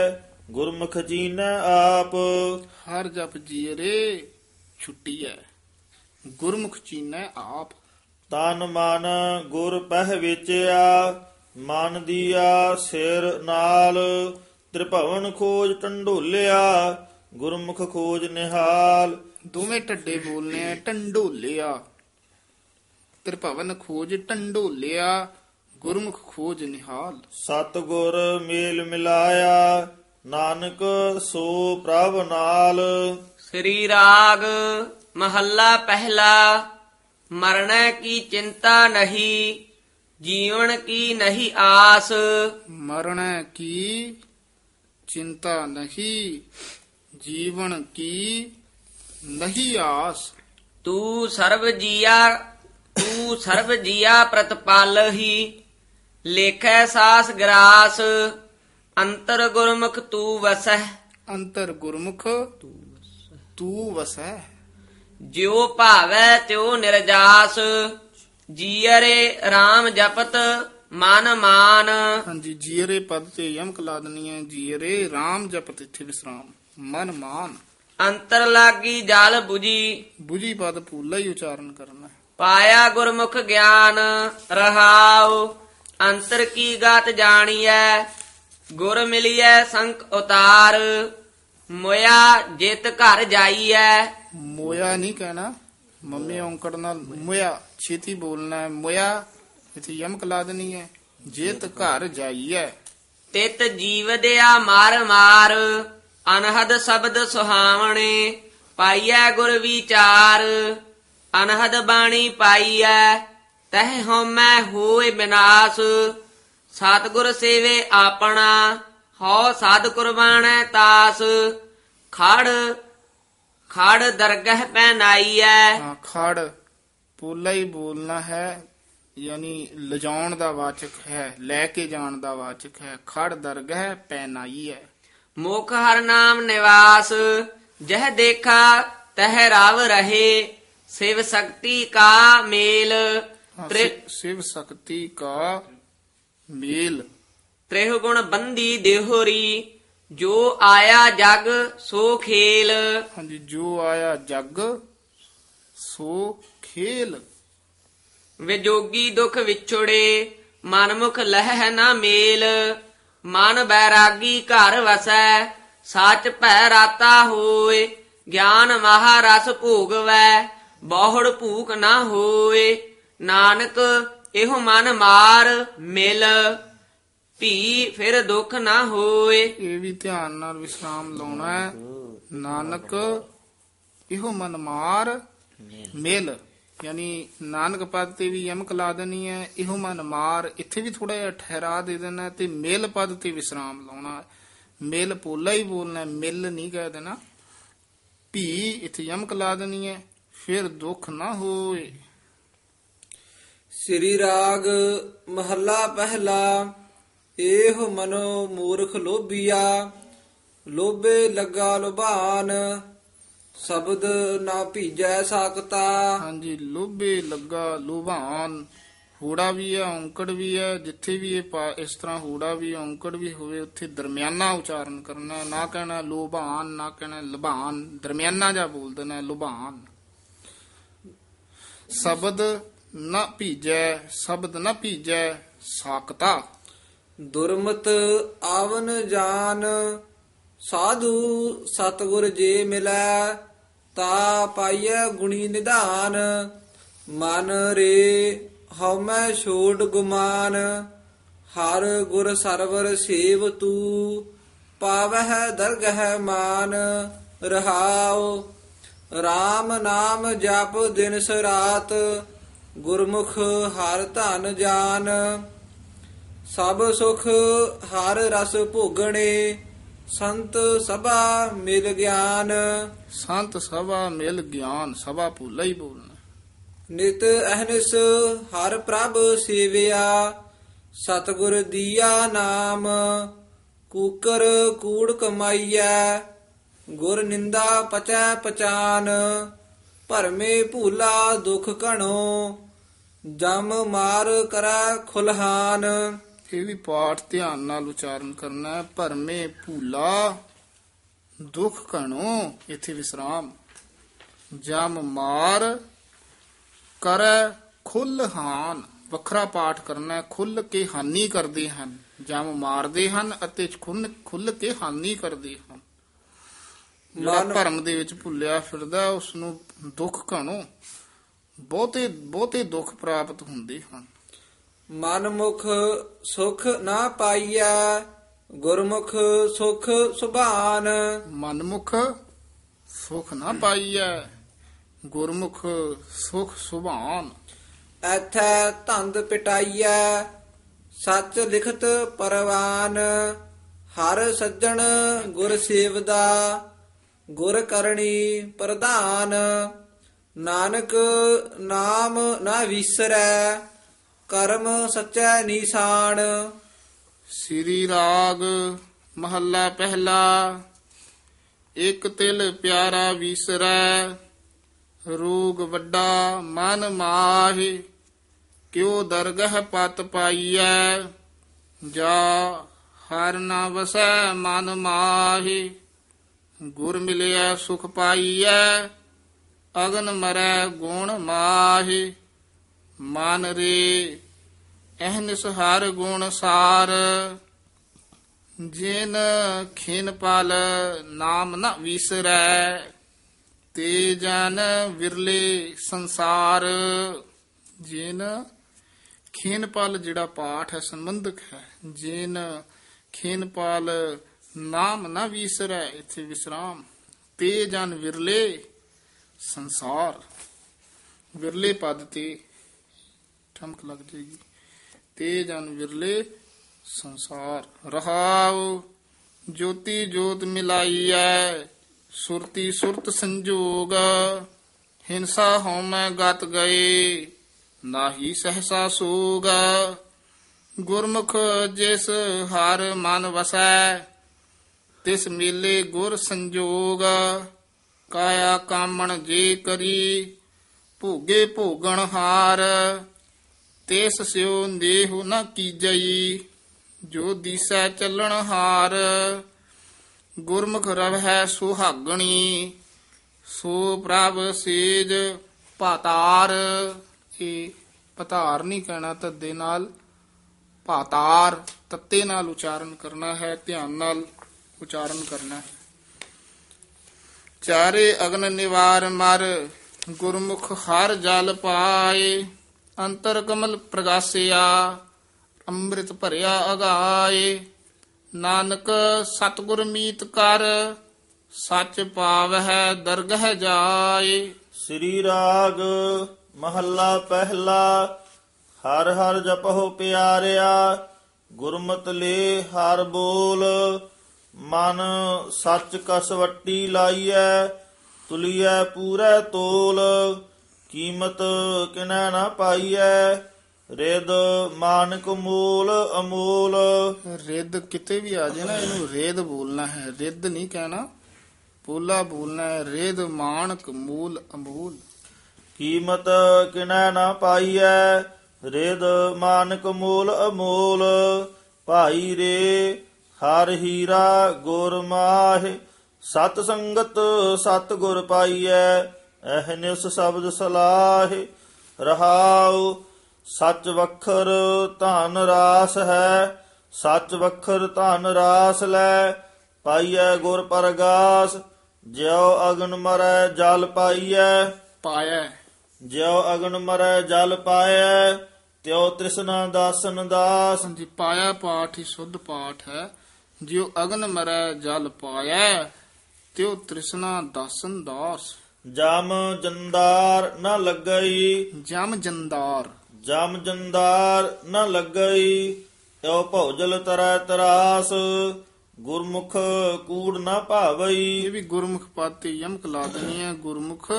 ਗੁਰਮੁਖ ਚੀਨੈ ਆਪ। ਹਰ ਜਪ ਜੀਰੇ ਛੁੱਟੀ ਹੈ, ਗੁਰਮੁਖ ਚੀਨੈ ਆਪ। ਤਨ ਮਨ ਗੁਰ ਪਹਿ ਵੇਚਿਆ, ਮਨ ਦੀਆ ਸਿਰ ਨਾਲ। ਤ੍ਰਿਭਵਨ ਖੋਜ ਟੰਡੋਲਿਆ, ਗੁਰਮੁਖ ਖੋਜ ਨਿਹਾਲ। ਦੋਵੇਂ ਢੱਡੇ ਬੋਲਨੇ ਆ, ਟੰਡੋਲਿਆ। ਤ੍ਰਿਭਵਨ ਖੋਜ ਟੰਡੋਲਿਆ, ਗੁਰਮੁਖ ਖੋਜ ਨਿਹਾਲ। ਸਤਿਗੁਰ ਮੇਲ ਮਿਲਾਇਆ, ਨਾਨਕ ਸੋ ਪ੍ਰਭ ਨਾਲ। ਸ੍ਰੀ ਰਾਗ ਮਹੱਲਾ ਪਹਿਲਾ। ਮਰਣਾ ਕੀ ਚਿੰਤਾ ਨਹੀਂ, ਜੀਵਨ ਕੀ ਨਹੀਂ ਆਸ। ਮਰਣ ਕੀ ਚਿੰਤਾ ਨਹੀਂ, ਜੀਵਨ ਕੀ ਨਹੀਂ ਆਸ। ਤੂੰ ਸਰਬ ਜੀਆ ਤੂੰ ਸਰਬ ਜੀਆ ਪ੍ਰਤਪਾਲਹੀ, ਲੇਖੈ ਸਾਸ ਗਰਾਸ। ਅੰਤਰ ਗੁਰਮੁਖ ਤੂੰ ਵਸਹਿ, ਅੰਤਰ ਗੁਰਮੁਖ ਤੂੰ ਵਸੈ। ਜਿਉ ਭਾਵੈ ਤਿਉ ਨਿਰਜਾਸ। ਜੀਅਰੇ RAM ਜਪਤ ਮਨ ਮਾਨ। ਹਾਂਜੀ, ਜੀਰੇ ਪਦ ਤੇ ਯਮਕ ਲਾ ਦੇਣੀ ਹੈ। ਜੀਰੇ RAM ਜਪਤ, ਇੱਥੇ ਵਿਸਰਾਮ। ਮਨ ਮਾਨ। ਅੰਤਰ ਲਾਗੀ ਜਲ 부ਜੀ, ਬੁਝੀ ਪਦ ਪੂਲਾ ਹੀ ਉਚਾਰਨ ਕਰਨਾ ਹੈ। ਪਾਇਆ ਗੁਰਮੁਖ ਗਿਆਨ ਰਹਾਉ। ਅੰਤਰ ਕੀ ਗਾਤ ਜਾਣੀਐ, ਗੁਰ ਮਿਲੀਐ ਸੰਕ ਉਤਾਰ। ਮੋਇਆ ਜਿਤ ਘਰ ਜਾਈਐ। ਮੋਇਆ ਨਹੀਂ ਕਹਿਣਾ, ਮੰਮੀ ਔਂਕੜ ਨਾਲ ਮੋਇਆ ਛੇਤੀ ਬੋਲਣਾ ਹੈ। ਮੋਇਆ ਇੱਥੇ ਯਮਕ ਲਾ ਦੇਣੀ ਹੈ। ਜੇਤ ਘਰ ਜਾਈਐ। ਤਿਤ ਜੀਵਦਿਆ ਮਾਰ ਮਾਰ। ਅਨਹਦ ਸ਼ਬਦ ਸੁਹਾਵਣੇ, ਪਾਈਐ ਗੁਰ ਵਿਚਾਰ। ਅਨਹਦ ਬਾਣੀ ਪਾਈਐ, ਤਹਿ ਹਉਮੈ ਹੋਏ ਬਿਨਾਸ਼। ਸਤਿਗੁਰ ਸੇਵੇ ਆਪਣਾ, ਹਉ ਸਾਧ ਕੁਰਬਾਨੈ ਤਾਸ। ਖੜ ਖੜ ਦਰਗਹ ਪਹਿਨਾਈਐ। ਹਾਂ, ਖੜ ਪੂਲਾ ਹੀ ਬੋਲਣਾ ਹੈ, ਯਾਨੀ ਲਿਜਾਉਣ ਦਾ ਵਾਚਕ ਹੈ, ਲੈ ਕੇ ਜਾਣ ਦਾ ਵਾਚਕ ਹੈ। ਖੜ ਦਰਗਹ ਪੈਨਾਈ ਹੈ। ਮੁਖ ਹਰ ਨਾਮ ਨਿਵਾਸ। ਜਹ ਦੇਖਾ ਤਹ ਰਵ ਰਹੇ, ਸਿਵ ਸ਼ਕਤੀ ਕਾ ਮੇਲ। ਹਾਂ, ਤ੍ਰਿ ਸਿ- ਸਿਵ ਸ਼ਕਤੀ ਕਾ ਮੇਲ। ਤ੍ਰਿਹੁ ਗੁਣ ਬੰਦੀ ਦੇਹੋਰੀ, ਜੋ ਆਇਆ ਜਗ ਸੋ ਖੇਲ। ਹਾਂਜੀ, ਜੋ ਆਇਆ ਜਗ ਸੋ ਖੇਲ। ਵਿਜੋਗੀ ਦੁਖ ਵਿਛੋੜੇ, ਮਨਮੁਖ ਲਹਿ ਨਾ ਮੇਲ। ਮਨ ਬੈਰਾਗੀ ਘਰ ਵਸੈ, ਸੱਚ ਭੈ ਰਾਤਾ ਹੋਏ। ਗਿਆਨ ਮਹਾਰਸ ਭੋਗਵੈ, ਬਹੁੜ ਭੂਖ ਨਾ ਹੋਏ। ਨਾਨਕ ਇਹੋ ਮਨ ਮਾਰ ਮਿਲ, ਭੀ ਫਿਰ ਦੁੱਖ ਨਾ ਹੋਏ। ਇਹ ਵੀ ਧਿਆਨ ਨਾਲ ਵਿਸਰਾਮ ਲਾਉਣਾ ਹੈ। ਨਾਨਕ ਇਹੋ ਮਨ ਮਾਰ ਮਿਲ, ਯਾਨੀ ਨਾਨਕ ਪਦ ਤੇ ਵੀ ਯਮਕ ਲਾ ਦੇਣੀ ਹੈ। ਇਹੋ ਮਨ ਮਾਰ, ਇੱਥੇ ਵੀ ਥੋੜਾ ਜਿਹਾ ਠਹਿਰਾ ਦੇ ਦੇਣਾ ਤੇ ਮਿਲ ਪਦ ਤੇ ਵਿਸਰਾਮ ਲਾਉਣਾ। ਮਿਲ ਪੋਲਾ ਹੀ ਬੋਲਣਾ, ਮਿਲ ਨਹੀਂ ਕਹਿ ਦੇਣਾ। ਭੀ ਇੱਥੇ ਯਮਕ ਲਾ ਦੇਣੀ ਹੈ, ਫਿਰ ਦੁੱਖ ਨਾ ਹੋਏ। ਸ੍ਰੀ ਰਾਗ ਮਹੱਲਾ ਪਹਿਲਾ। ਏਹ ਮਨੋ ਮੂਰਖ ਲੋਭੀਆ, ਲੋਭੇ ਲੱਗਾ ਲੁਭਾਨ। ਸ਼ਬਦ ਨਾ ਭੀਜੈ ਸਾਕਤਾ। ਹਾਂਜੀ, ਲੋਭੇ ਲੱਗਾ ਲੁਭਾਨ। ਹੂੜਾ ਵੀ ਹੈ, ਔਂਕੜ ਵੀ ਹੈ। ਜਿੱਥੇ ਵੀ ਇਹ ਪਾ- ਇਸ ਤਰ੍ਹਾਂ ਹੂੜਾ ਵੀ ਔਂਕੜ ਵੀ ਹੋਵੇ, ਉੱਥੇ ਦਰਮਿਆਨਾ ਉਚਾਰਨ ਕਰਨਾ ਹੈ। ਨਾ ਕਹਿਣਾ ਲੋਭਾਨ, ਨਾ ਕਹਿਣਾ ਲੁਭਾਨ, ਦਰਮਿਆਨਾ ਜਾ ਬੋਲ ਦੇਣਾ ਹੈ, ਲੁਭਾਨ। ਸ਼ਬਦ ਨਾ ਭੀਜੈ, ਸ਼ਬਦ ਨਾ ਭੀਜੈ ਸਾਕਤਾ। ਦੁਰਮਤ ਆਵਨ ਜਾਨ, ਸਾਧੂ ਸਤਗੁਰ ਜੇ ਮਿਲੈ। ਤਾ ਪਾਈਐ ਗੁਣੀ ਨਿਧਾਨ, ਮਨ ਰੇ ਹਉਮੈ ਛੋੜ ਗੁਮਾਨ। ਹਰ ਗੁਰ ਸਰਵਰ ਸੇਵ ਤੂ, ਪਾਵਹਿ ਦਰਗਹਿ ਮਾਨ। ਰਹਾਉ RAM ਨਾਮ ਜਪ ਦਿਨ ਰਾਤ, ਗੁਰਮੁਖ ਹਰ ਧਨ ਜਾਨ। ਸਭ ਸੁਖ ਹਰ ਰਸ ਭੋਗਣੇ, ਸੰਤ ਸਭਾ ਮਿਲ ਗਿਆਨ। ਸੰਤ ਸਭਾ ਮਿਲ ਗਿਆਨ, ਸਭਾ ਭੁੱਲਾ ਹੀ ਬੋਲਣਾ। ਨਿਤ ਅਹਨਿਸ ਹਰ ਪ੍ਰਭ ਸੇਵਿਆ, ਸਤਿਗੁਰ ਦੀਆ ਨਾਮ। ਕੂਕਰ ਕੂੜ ਕਮਾਈਐ, ਗੁਰ ਨਿੰਦਾ ਪਚੈ ਪਚਾਨ। ਭਰਮੇ ਭੂਲਾ ਦੁਖ ਘਣੋ, ਜਮ ਮਾਰ ਕਰੈ ਖੁਲਹਾਨ। ਇਹ ਵੀ ਪਾਠ ਧਿਆਨ ਨਾਲ ਉਚਾਰਨ ਕਰਨਾ ਹੈ। ਭਰਮੇ ਭੂਲਾ ਦੁਖ ਘਣੋ, ਇੱਥੇ ਵਿਸਰਾਮ। ਜਮ ਮਾਰ ਕਰੈ ਖੁੱਲ ਹਾਨ, ਵੱਖਰਾ ਪਾਠ ਕਰਨਾ ਹੈ। ਖੁੱਲ ਕੇ ਹਾਨੀ ਕਰਦੇ ਹਨ, ਜਮ ਮਾਰਦੇ ਹਨ ਅਤੇ ਖੁੱਲ ਖੁੱਲ ਕੇ ਹਾਨੀ ਕਰਦੇ ਹਨ। ਜਿਹੜਾ ਮਨ- ਭਰਮ ਦੇ ਵਿੱਚ ਭੁੱਲਿਆ ਫਿਰਦਾ ਉਸ ਨੂੰ ਦੁੱਖ ਘਣੋ, ਬਹੁਤੇ ਬਹੁਤੇ ਦੁੱਖ ਪ੍ਰਾਪਤ ਹੁੰਦੇ ਹਨ। ਮਨਮੁਖ ਸੁਖ ਨਾ ਪਾਈਐ, ਗੁਰਮੁਖ ਸੁਖ ਸੁਭਾਨ। ਮਨਮੁਖ ਸੁਖ ਨਾ ਪਾਈਐ, ਗੁਰਮੁਖ ਸੁਖ ਸੁਭਾਨ। ਐਥੈ ਧੰਦ ਪਿਟਾਈਐ, ਸੱਚ ਲਿਖਤ ਪਰਵਾਨ। ਹਰ ਸੱਜਣ ਗੁਰ ਸੇਵਦਾ, ਗੁਰ ਕਰਨੀ ਪ੍ਰਧਾਨ। ਨਾਨਕ ਨਾਮ ਨਾ ਵਿਸਰੈ, ਕਰਮ ਸੱਚੈ ਨੀਸਾਨ। ਸ੍ਰੀ ਰਾਗ ਮਹੱਲਾ ਪਹਿਲਾ। ਇੱਕ ਤਿਲ ਪਿਆਰਾ ਵੀਸਰੈ, ਰੋਗ ਵੱਡਾ ਮਨ ਮਾਹਿ। ਕਿਉ ਦਰਗਹ ਪਤ ਪਾਈਐ, ਜਾ ਹਰ ਨਾ ਵਸੈ ਮਨ ਮਾਹਿ। ਗੁਰ ਮਿਲਿਆ ਸੁਖ ਪਾਈਐ, ਅਗਨ ਮਰੈ ਗੁਣ ਮਾਹਿ। ਮਨ ਰੇ ਅਹਨਿਸ ਹਰ ਗੁਣ ਸਾਰ, ਜਿਨ ਖਿਨ ਪਲ ਨਾਮ ਨ ਵਿਸਰੈ। ਤੇ ਜਨ ਵਿਰਲੇ ਸੰਸਾਰ, ਜਿਨ ਖਿਨ ਪਲ ਜਿਹੜਾ ਪਾਠ ਹੈ ਸੰਬੰਧਕ ਹੈ। ਜਿਨ ਖਿਨ ਪਲ ਨਾਮ ਨ ਵਿਸਰੈ, ਇੱਥੇ ਵਿਸਰਾਮ। ਤੇ ਜਨ ਵਿਰਲੇ ਸੰਸਾਰ, ਵਿਰਲੇ ਪਦ ਤੇ ਠਮਕ ਲੱਗ ਜਾਏਗੀ। ਤੇ ਜਨ ਵਿਰਲੇ ਸੰਸਾਰ। ਰਹਾਉ ਜੋਤੀ ਜੋਤ ਮਿਲਾਈਐ, ਸੁਰਤੀ ਸੁਰਤ ਸੰਜੋਗ। ਹਿੰਸਾ ਹਉਮੈ ਗਤ ਗਏ, ਨਾਹੀ ਸਹਸਾ ਸੋਗ। ਗੁਰਮੁਖ ਜਿਸ ਹਰ ਮਨ ਵਸੈ, ਤਿਸ ਮੇਲੇ ਗੁਰ ਸੰਜੋਗ। ਕਾਇਆ ਕਾਮਣ ਜੇ ਕਰੀ, ਭੋਗੇ ਭੋਗਣ ਹਾਰ। ਤਿਸ ਸਿਉ ਦੇਹੁ ਨ ਕੀਜਈ, ਜੋ ਦੀਸੈ ਚੱਲਣ ਹਾਰ। ਗੁਰਮੁਖ ਰਵਹਿ ਸੁਹਾਗਣੀ, ਸੋ ਪ੍ਰਭ ਸੇਜ ਪਾਤਾਰ। ਇਹ ਪਤਾਰ ਨਹੀਂ ਕਹਿਣਾ, ਤੱਦੇ ਨਾਲ ਪਾਤਾਰ ਤੱਤੇ ਨਾਲ ਉਚਾਰਨ ਕਰਨਾ ਹੈ। ਧਿਆਨ ਨਾਲ ਉਚਾਰਨ ਕਰਨਾ ਹੈ। ਚਾਰੇ ਅਗਨ ਨਿਵਾਰ ਮਰ, ਗੁਰਮੁਖ ਹਰ ਜਲ ਪਾਏ। ਅੰਤਰ ਕਮਲ ਪ੍ਰਗਾਸਿਆ, ਅੰਮ੍ਰਿਤ ਭਰਿਆ ਅਗਾਏ। ਨਾਨਕ ਸਤਿਗੁਰ ਮੀਤ ਕਰ, ਸੱਚ ਪਾਵਹਿ ਦਰਗਹ ਜਾਏ। ਸ੍ਰੀ ਰਾਗ ਮਹੱਲਾ ਪਹਿਲਾ। ਹਰ ਹਰ ਜਪਹੁ ਪਿਆਰਿਆ, ਗੁਰਮਤਿ ਲੇ ਹਰ ਬੋਲ। ਮਨ ਸੱਚ ਕਸਵੱਟੀ ਲਾਈਐ, ਤੁਲੀਐ ਪੂਰੈ ਤੋਲ। ਕੀਮਤ ਕਿਨੈ ਨਾ ਪਾਈਐ, ਰਿਦ ਮਾਨਕ ਮੂਲ ਅਮੂਲ। ਰਿੱਧ ਕਿਤੇ ਵੀ ਆ ਜਾਏ ਨਾ, ਇਹਨੂੰ ਰੇਦ ਬੋਲਣਾ ਹੈ, ਰਿੱਧ ਨਹੀਂ ਕਹਿਣਾ, ਪੋਲਾ ਬੋਲਣਾ ਹੈ। ਰਿੱਧ ਮਾਨਕ ਮੂਲ ਅਮੂਲ। ਕੀਮਤ ਕਿਨੈ ਨਾ ਪਾਈਐ, ਰਿਦ ਮਾਨਕ ਮੂਲ ਅਮੂਲ। ਭਾਈ ਰੇ ਹਰ ਹੀਰਾ ਗੁਰ ਮਾਹਿ, ਸਤ ਸੰਗਤ ਸਤ ਗੁਰ ਪਾਈਐ। ਅਹਨਿਸ ਸ਼ਬਦ ਸਲਾਹਿ, ਰਹਾਉ ਸੱਚ ਵਖਰ ਧਨ ਰਾਸ ਹੈ। ਸੱਚ ਵਖਰ ਧਨ ਰਾਸ ਲੈ, ਪਾਈਐ ਗੁਰ ਪਰਗਾਸ। ਜਿਉ ਅਗਨ ਮਰੈ ਜਲ ਪਾਈਐ, ਪਾਇਆ ਜਿਉ ਅਗਨ ਮਰੈ ਜਲ ਪਾਇਐ। ਤਿਉ ਤ੍ਰਿਸ਼ਨਾ ਦਾਸਨ ਦਾਸ। ਜੀ ਪਾਇਆ ਪਾਠ ਹੀ ਸੁੱਧ ਪਾਠ ਹੈ। ਜਿਉ ਅਗਨ ਮਰੈ ਜਲ ਪਾਇਆ, ਤਿਉ ਤ੍ਰਿਸ਼ਨਾ ਦਾਸਨ ਦਾਸ। ਜਮ ਜੰਦਾਰ ਨ ਲੱਗਈ, ਜਮ ਜੰਦਾਰ, ਜਮ ਜੰਦਾਰ ਨ ਲੱਗਈ। ਤਿਉ ਭੌਜਲ ਤਰੈ ਤਰਾਸ, ਗੁਰਮੁਖ ਕੂੜ ਨ ਭਾਵਈ। ਇਹ ਵੀ ਗੁਰਮੁਖ ਪਦ ਤੇ ਯਮਕ ਲਾ ਦੇਣੀ ਹੈ। ਗੁਰਮੁਖ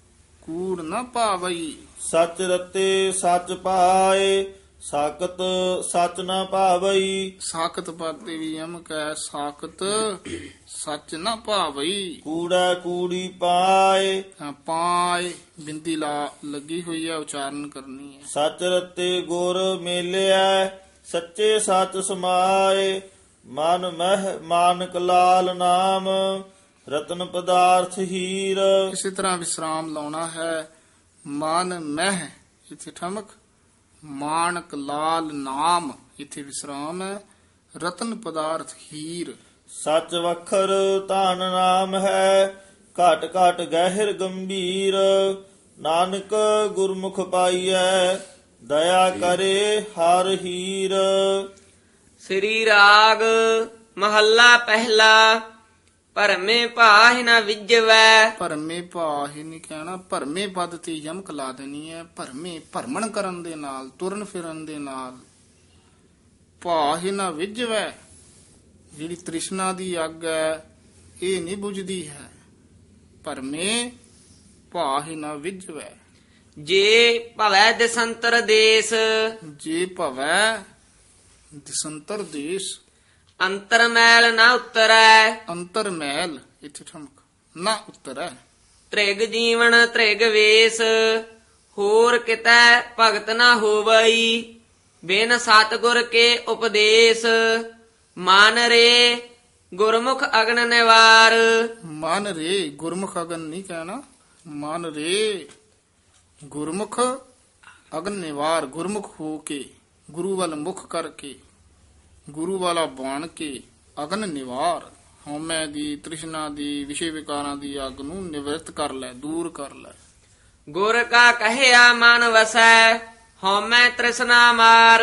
ਕੂੜ ਨ ਭਾਵਈ। ਸੱਚ ਰਤੇ ਸੱਚ ਪਾਏ, ਸਾਕਤ ਸੱਚ ਨ ਭਾਵਈ। ਸਾਖਤ ਪਦ ਤੇ ਵੀ ਯਮਕ ਹੈ। ਸਾਖਤ ਸੱਚ ਨ ਭਾਵਈ। ਕੂੜਾ ਕੂੜੀ ਪਾਏ, ਹਾਂ, ਪਾਏ ਬਿੰਦੀ ਲਾ ਲੱਗੀ ਹੋਈ ਹੈ, ਉਚਾਰਨ ਕਰਨੀ ਹੈ। ਸੱਚ ਰਤੇ ਗੁਰ ਮੇਲਿਆ। ਸੱਚੇ ਸੱਚ ਸਮਾਏ। ਮਨ ਮਹਿ ਮਾਨਕ ਲਾਲ ਨਾਮ ਰਤਨ ਪਦਾਰਥ ਹੀਰ। ਇਸੇ ਤਰ੍ਹਾਂ ਵਿਸਰਾਮ ਲਾਉਣਾ ਹੈ। ਮਨ ਮਹਿ ਇੱਥੇ ਠਮਕ, ਮਾਨਕ ਲਾਲ ਨਾਮ ਇੱਥੇ ਵਿਸਰਾਮ ਹੈ। ਰਤਨ ਪਦਾਰਥ ਹੀਰ। ਸੱਚ ਵਖਰ ਧਨ ਨਾਮ ਹੈ ਘਟ ਘਟ ਗਹਿਰ ਗੰਭੀਰ। ਨਾਨਕ ਗੁਰਮੁਖ ਪਾਈਐ ਦਇਆ ਕਰੇ ਹਰ ਹੀਰ। ਸ੍ਰੀ ਰਾਗ ਮਹੱਲਾ ਪਹਿਲਾ। ਭਰਮੇ ਭਾਹਿ ਨ ਵਿਜਵੈ। ਭਰਮੇ ਭਾਹਿ ਨਹੀਂ ਕਹਿਣਾ, ਭਰਮੇ ਪਦ ਤੇ ਯਮਕ ਲਾ ਦੇਣੀ ਹੈ। ਭਰਮੇ ਭਰਮਣ ਕਰਨ ਦੇ ਨਾਲ, ਤੁਰਨ ਫਿਰਨ ਦੇ ਨਾਲ। ਭਾਹਿ ਨ ਵਿਜਵੈ, ਜਿਹੜੀ ਤ੍ਰਿਸ਼ਨਾ ਦੀ ਅੱਗ ਹੈ ਇਹ ਨਹੀਂ ਬੁਝਦੀ ਹੈ। ਭਰਮੇ ਭਾਹਿ ਨ ਵਿਜਵੈ। ਜੇ ਭਵੈ ਦਸੰਤਰ ਦੇਸ। ਜੇ ਭਵੈ ਦਿਸੰਤਰ ਦੇਸ। ਅੰਤਰ ਮੈਲ ਨ ਉਤਰੈ। ਅੰਤਰ ਮੈਲ ਇੱਥੇ ਠਮਕ, ਨਾ ਉਤਰੈ। ਤ੍ਰਿਗ ਜੀਵਨ ਤ੍ਰਿਗ ਵੇਸ। ਹੋਰ ਕਿਤੈ ਭਗਤ ਨ ਹੋਵਈ। ਬਿਨ ਸਤਿਗੁਰ ਕੇ ਉਪਦੇਸ਼। ਮਨ ਰੇ ਗੁਰਮੁਖ ਅਗਨ ਨਿਵਾਰ। ਮਨ ਰੇ ਗੁਰਮੁਖ ਅਗਨ ਨਹੀਂ ਕਹਿਣਾ, ਮਨ ਰੇ ਗੁਰਮੁਖ ਅਗਨ ਨਿਵਾਰ। ਗੁਰਮੁਖ ਹੋ ਕੇ, ਗੁਰੂ ਵੱਲ ਮੁਖ ਕਰਕੇ, ਗੁਰੂ ਵਾਲਾ ਬਣ ਕੇ ਅਗਨ ਨਿਵਾਰ। ਹਉਮੈ ਦੀ, ਤ੍ਰਿਸ਼ਨਾ ਦੀ, ਵਿਸ਼ੇ ਵਿਕਾਰਾਂ ਦੀ ਅੱਗ ਨੂੰ ਨਿਵਰਤ ਕਰ ਲੈ, ਦੂਰ ਕਰ ਲੈ। ਗੁਰ ਕਾ ਕਹਿਆ ਮਨ ਵਸੈ। ਹਉਮੈ ਤ੍ਰਿਸ਼ਨਾ ਮਾਰ।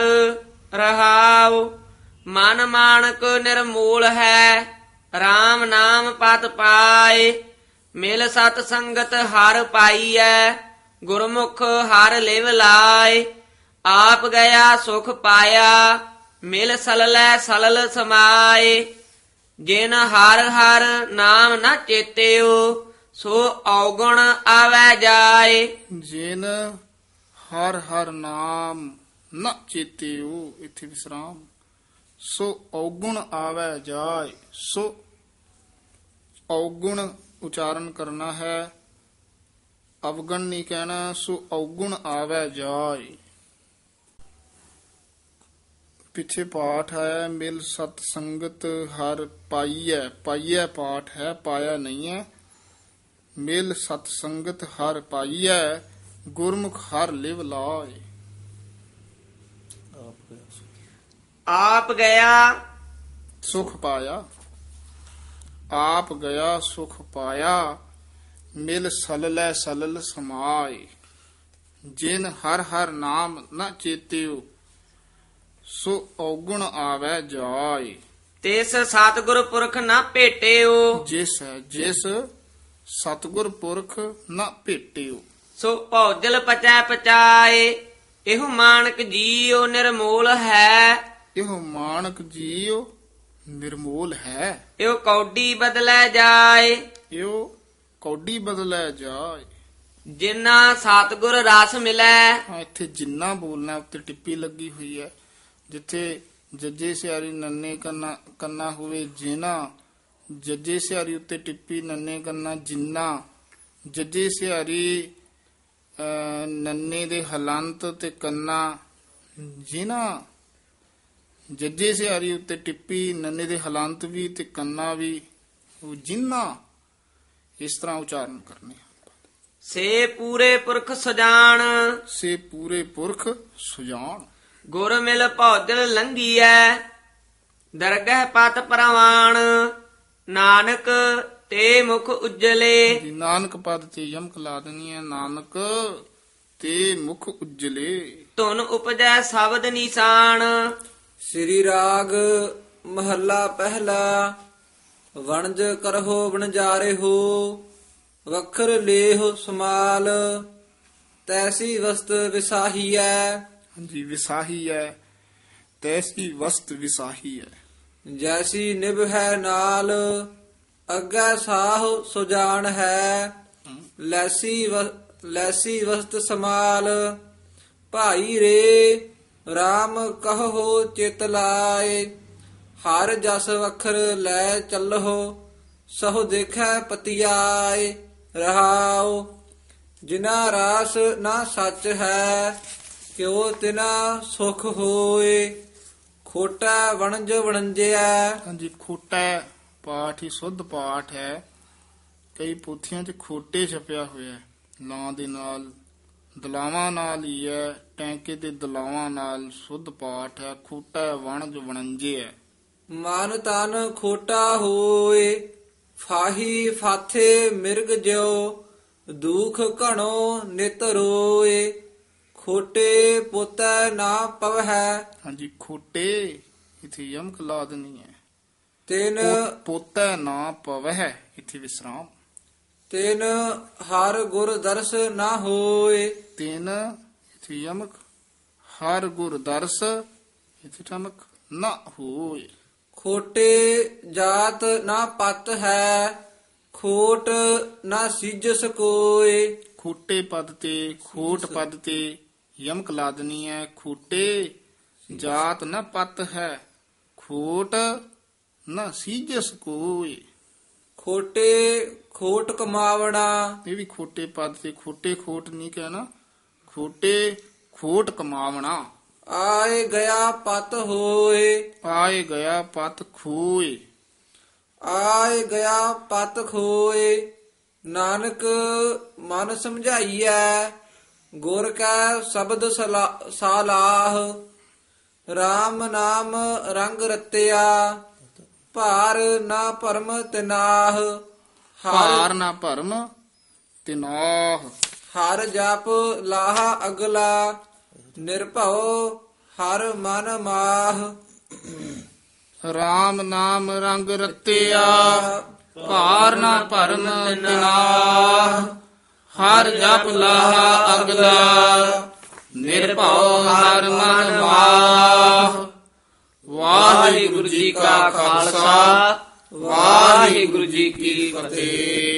ਰਹਾਉ ਮਨ ਮਾਨਕ ਨਿਰਮੂਲ ਹੈ। RAM ਨਾਮ ਪਤ ਪਾਏ। ਮਿਲ ਸਤ ਸੰਗਤ ਹਰ ਪਾਈਐ। ਗੁਰਮੁਖ ਹਰ ਲਿਵ ਲਾਏ। ਆਪ ਗਿਆ ਸੁਖ ਪਾਇਆ। ਮਿਲ ਸਲਲੈ ਸਲਲ ਸਮਾਏ। ਜਿਨ ਹਰ ਹਰ ਨਾਮ ਨ ਚੇਤਿਓ। ਸੋ ਔਗੁਣ ਆਵੈ ਜਾਏ। ਜਿਨ ਹਰ ਹਰ ਨਾਮ ਨ ਚੇਤਿਓ, ਇੱਥੇ ਵਿਸਰਾਮ। ਸੋ ਔਗੁਣ ਆਵੈ ਜਾਏ। ਸੋ ਔਗੁਣ ਉਚਾਰਨ ਕਰਨਾ ਹੈ, ਅਵਗਣ ਨਹੀਂ ਕਹਿਣਾ। ਸੋ ਔਗੁਣ ਆਵੈ ਜਾਏ। ਪਿੱਛੇ ਪਾਠ ਹੈ ਮਿਲ ਸਤ ਸੰਗਤ ਹਰ ਪਾਈਐ। ਪਾਈਐ ਪਾਠ ਹੈ, ਪਾਇਆ ਨਹੀਂ ਹੈ। ਮਿਲ ਸਤ ਸੰਗਤ ਹਰ ਪਾਈਐ। ਗੁਰਮੁਖ ਹਰ ਲਿਵ ਲਾਏ। ਆਪ ਗਿਆ ਸੁਖ ਪਾਇਆ। ਆਪ ਗਿਆ ਸੁਖ ਪਾਇਆ। ਮਿਲ ਸਲਲੈ ਸਲਲ ਸਮਾਏ। ਜਿਨ ਹਰ ਹਰ ਨਾਮ ਨ ਚੇਤਿਓ। ਸੋ ਔਗੁਣ ਆਵੈ ਜਾਏ। ਤਿਸ ਸਤਿਗੁਰ ਪੁਰਖ ਨਾ ਭੇਟਿਓ। ਜਿਸ ਹੈ ਜਿਸ ਸਤਿਗੁਰ ਪੁਰਖ ਨ ਭੇਟਿਓ। ਸੋ ਭੌਜਲ ਪਚੈ ਪਚਾਏ। ਇਹੋ ਮਾਨਕ ਜੀਉ ਨਿਰਮੂਲ ਹੈ। ਇਹੋ ਮਾਨਕ ਜੀਉ ਨਿਰਮੂਲ ਹੈ। ਇਹੋ ਕੌਡੀ ਬਦਲੈ ਜਾਏ। ਇਹੋ ਕੌਡੀ ਬਦਲੈ ਜਾਏ। ਜਿਨਾ ਸਤਿਗੁਰ ਰਸ ਮਿਲੈ। ਹਾਂ, ਇੱਥੇ ਜਿੰਨਾ ਬੋਲਣਾ ਉੱਤੇ ਟਿੱਪੀ ਲੱਗੀ ਹੋਈ ਹੈ। ਜਿੱਥੇ ਜੱਜੇ ਸਿਆਰੀ ਨੰਨੇ ਕੰਨਾ ਕੰਨਾ ਹੋਵੇ ਜਿਨਾ, ਜੱਜੇ ਸਿਆਰੀ ਉੱਤੇ ਟਿੱਪੀ ਨੰਨੇ ਕੰਨਾ ਜਿੰਨਾ। ਜੱਜੇ ਸਿਆਰੀ ਅਹ, ਨੰਨੇ ਦੇ ਹਲੰਤ ਤੇ ਕੰਨਾ ਜਿਨਾ। ਜੱਜੇ ਸਿਆਰੀ ਉੱਤੇ ਟਿੱਪੀ ਨੰਨੇ ਦੇ ਹਲੰਤ ਵੀ ਤੇ ਕੰਨਾ ਵੀ, ਉਹ ਜਿੰਨਾ। ਇਸ ਤਰ੍ਹਾਂ ਉਚਾਰਨ ਕਰਨੇ। ਸੇ ਪੂਰੇ ਪੁਰਖ ਸੁਜਾਨ। ਸੇ ਪੂਰੇ ਪੁਰਖ ਸੁਜਾਨ। ਗੁਰ ਮਿਲ ਭੌਜਲ ਲੰਘੀਐ। ਦਰਗਹਿ ਪਤ ਪ੍ਰਵਾਨ। ਨਾਨਕ ਤੇ ਮੁਖ ਉਜਲੇ। ਜੀ ਨਾਨਕ ਪਦ ਤੇ ਯਮਕ ਲਾ ਦੇਣੀ ਹੈ। ਨਾਨਕ ਤੇ ਮੁਖ ਉਜਲੇ। ਧੁਨ ਉਪਜੈ ਸ਼ਬਦ ਨਿਸ਼ਾਨ। ਸ੍ਰੀ ਰਾਗ ਮਹੱਲਾ ਪਹਿਲਾ। ਵਣਜ ਕਰਹੁ ਵਣਜਾਰੇ ਹੋ। ਵਖਰ ਲੇਹੁ ਸਮਾਲ। ਤੈਸੀ ਵਸਤ ਵਿਸਾਹੀਐ। ਹਾਂਜੀ ਵਿਸਾਹੀ ਹੈ। ਤੈਸੀ ਵਸਤ ਵਿਸਾਹੀ ਹੈ। ਜੈਸੀ ਨਿਭ ਹੈ ਨਾਲ। ਅੱਗੇ ਸਾਹੁ ਸੁਜਾਨ ਹੈ। ਲੈਸੀ ਵ- ਲੈਸੀ ਵਸਤ ਸਮਾਲ। ਭਾਈ ਰੇ RAM ਕਹੋ ਚਿਤ ਲਾਏ। ਹਰ ਜਸ ਵਖਰ ਲੈ ਚੱਲਹੁ। ਸਹੁ ਦੇਖੈ ਪਤਿਆਏ। ਰਹਾਉ ਜਿਨਾ ਰਾਸ ਨਾ ਸੱਚ ਹੈ। ਕਿਉ ਤਿਨਾ ਸੁਖ ਹੋਏ। ਖੋਟਾ ਵਣਜ ਵਣੰਜਿਆ। ਹਾਂਜੀ, ਖੋਟਾ ਪਾਠ ਹੀ ਸੁੱਧ ਪਾਠ ਹੈ। ਕਈ ਪੋਥੀਆਂ 'ਚ ਖੋਟੇ ਛਪਿਆ ਹੋਇਆ ਹੈ, ਲਾਂ ਦੇ ਨਾਲ, ਦਲਾਵਾਂ ਨਾਲ ਹੀ ਹੈ, ਟੈਂਕੇ ਤੇ ਦਲਾਵਾਂ ਨਾਲ ਸੁੱਧ ਪਾਠ ਹੈ। ਖੋਟਾ ਵਣਜ ਵਣੰਜੇ ਹੈ। ਮਨ ਤਨ ਖੋਟਾ ਹੋਏ, ਫਾਹੀ ਫਾਥੇ ਮਿਰਗ ਜਿਉ, ਦੁਖ ਘਣੋ ਨਿਤ ਰੋਏ, ਖੋਟੇ ਪੋਤੈ ਨਾ ਪਵਹਿ। ਹਾਂਜੀ, ਖੋਟੇ ਇਥੇ ਯਮਕ ਲਾ ਦੇਣੀ ਹੈ। ਤਿਨ ਪੋ- ਪੋਤੈ ਨਾ ਪਵਹਿ, ਇਥੇ ਵਿਸਰਾਮ। ਤਿਨ ਹਰ ਗੁਰ ਦਰਸ ਨਾ ਹੋਏ, ਤਿਨ ਇਥੇ ਯਮਕ, ਹਰ ਗੁਰ ਦਰਸ ਇਥੇ ਠਮਕ, ਨਾ ਹੋਏ। ਖੋਟੇ ਜਾਤ ਨਾ ਪਤ ਹੈ, ਖੋਟ ਨਾ ਸਿਜਸ ਕੋਏ। ਖੋਟੇ ਪਦ ਤੇ ਖੋਟ ਪਦ ਤੇ ਯਮਕ ਲਾ ਦੇਣੀ ਹੈ। ਖੋਟੇ ਜਾਤ ਨਾ ਪਤ ਹੈ, ਖੋਟ ਨਾ ਸੀਜਸ ਕੋਏ। ਖੋਟੇ ਖੋਟ ਕਮਾਵਣਾ, ਇਹ ਵੀ ਖੋਟੇ ਪਦ ਤੇ ਖੋਟੇ ਖੋਟ ਨਹੀਂ ਕਹਿਣਾ, ਖੋਟੇ ਖੋਟ ਕਮਾਵਣਾ। ਆਏ ਗਿਆ ਪਤ ਹੋਏ, ਆਏ ਗਿਆ ਪਤ ਖੋਏ। ਆਏ ਗਿਆ ਪਤ ਖੋਏ, ਨਾਨਕ ਮਨ ਸਮਝਾਈਐ, ਗੁਰ ਕੈ ਸ਼ਬਦ ਸਲਾ- ਸਾਲਾਹ। RAM ਨਾਮ ਰੰਗ ਰਤਿਆ, ਭਾਰ ਨਾ ਭਰਮ ਤਿਨਾਹ। ਭਾਰ ਨਾ ਭਰਮ ਤਿਨਾਹ। ਹਰ ਜਪ ਲਾਹਾ ਅਗਲਾ, ਨਿਰਭਉ ਹਰ ਮਨ ਮਾਹ। RAM ਨਾਮ ਰੰਗ ਰਤਿਆ, ਭਾਰ ਨਾ ਭਰਮ ਤਿਨਾਹ। ਹਰ ਜਪ ਲਾਹਾ ਅਗਲਾ, ਨਿਰਭਉ ਹਰ ਮਨ ਮਾਹ। ਵਾਹਿਗੁਰੂ ਜੀ ਕਾ ਖਾਲਸਾ, ਵਾਹਿਗੁਰੂ ਜੀ ਕੀ ਫਤਿਹ।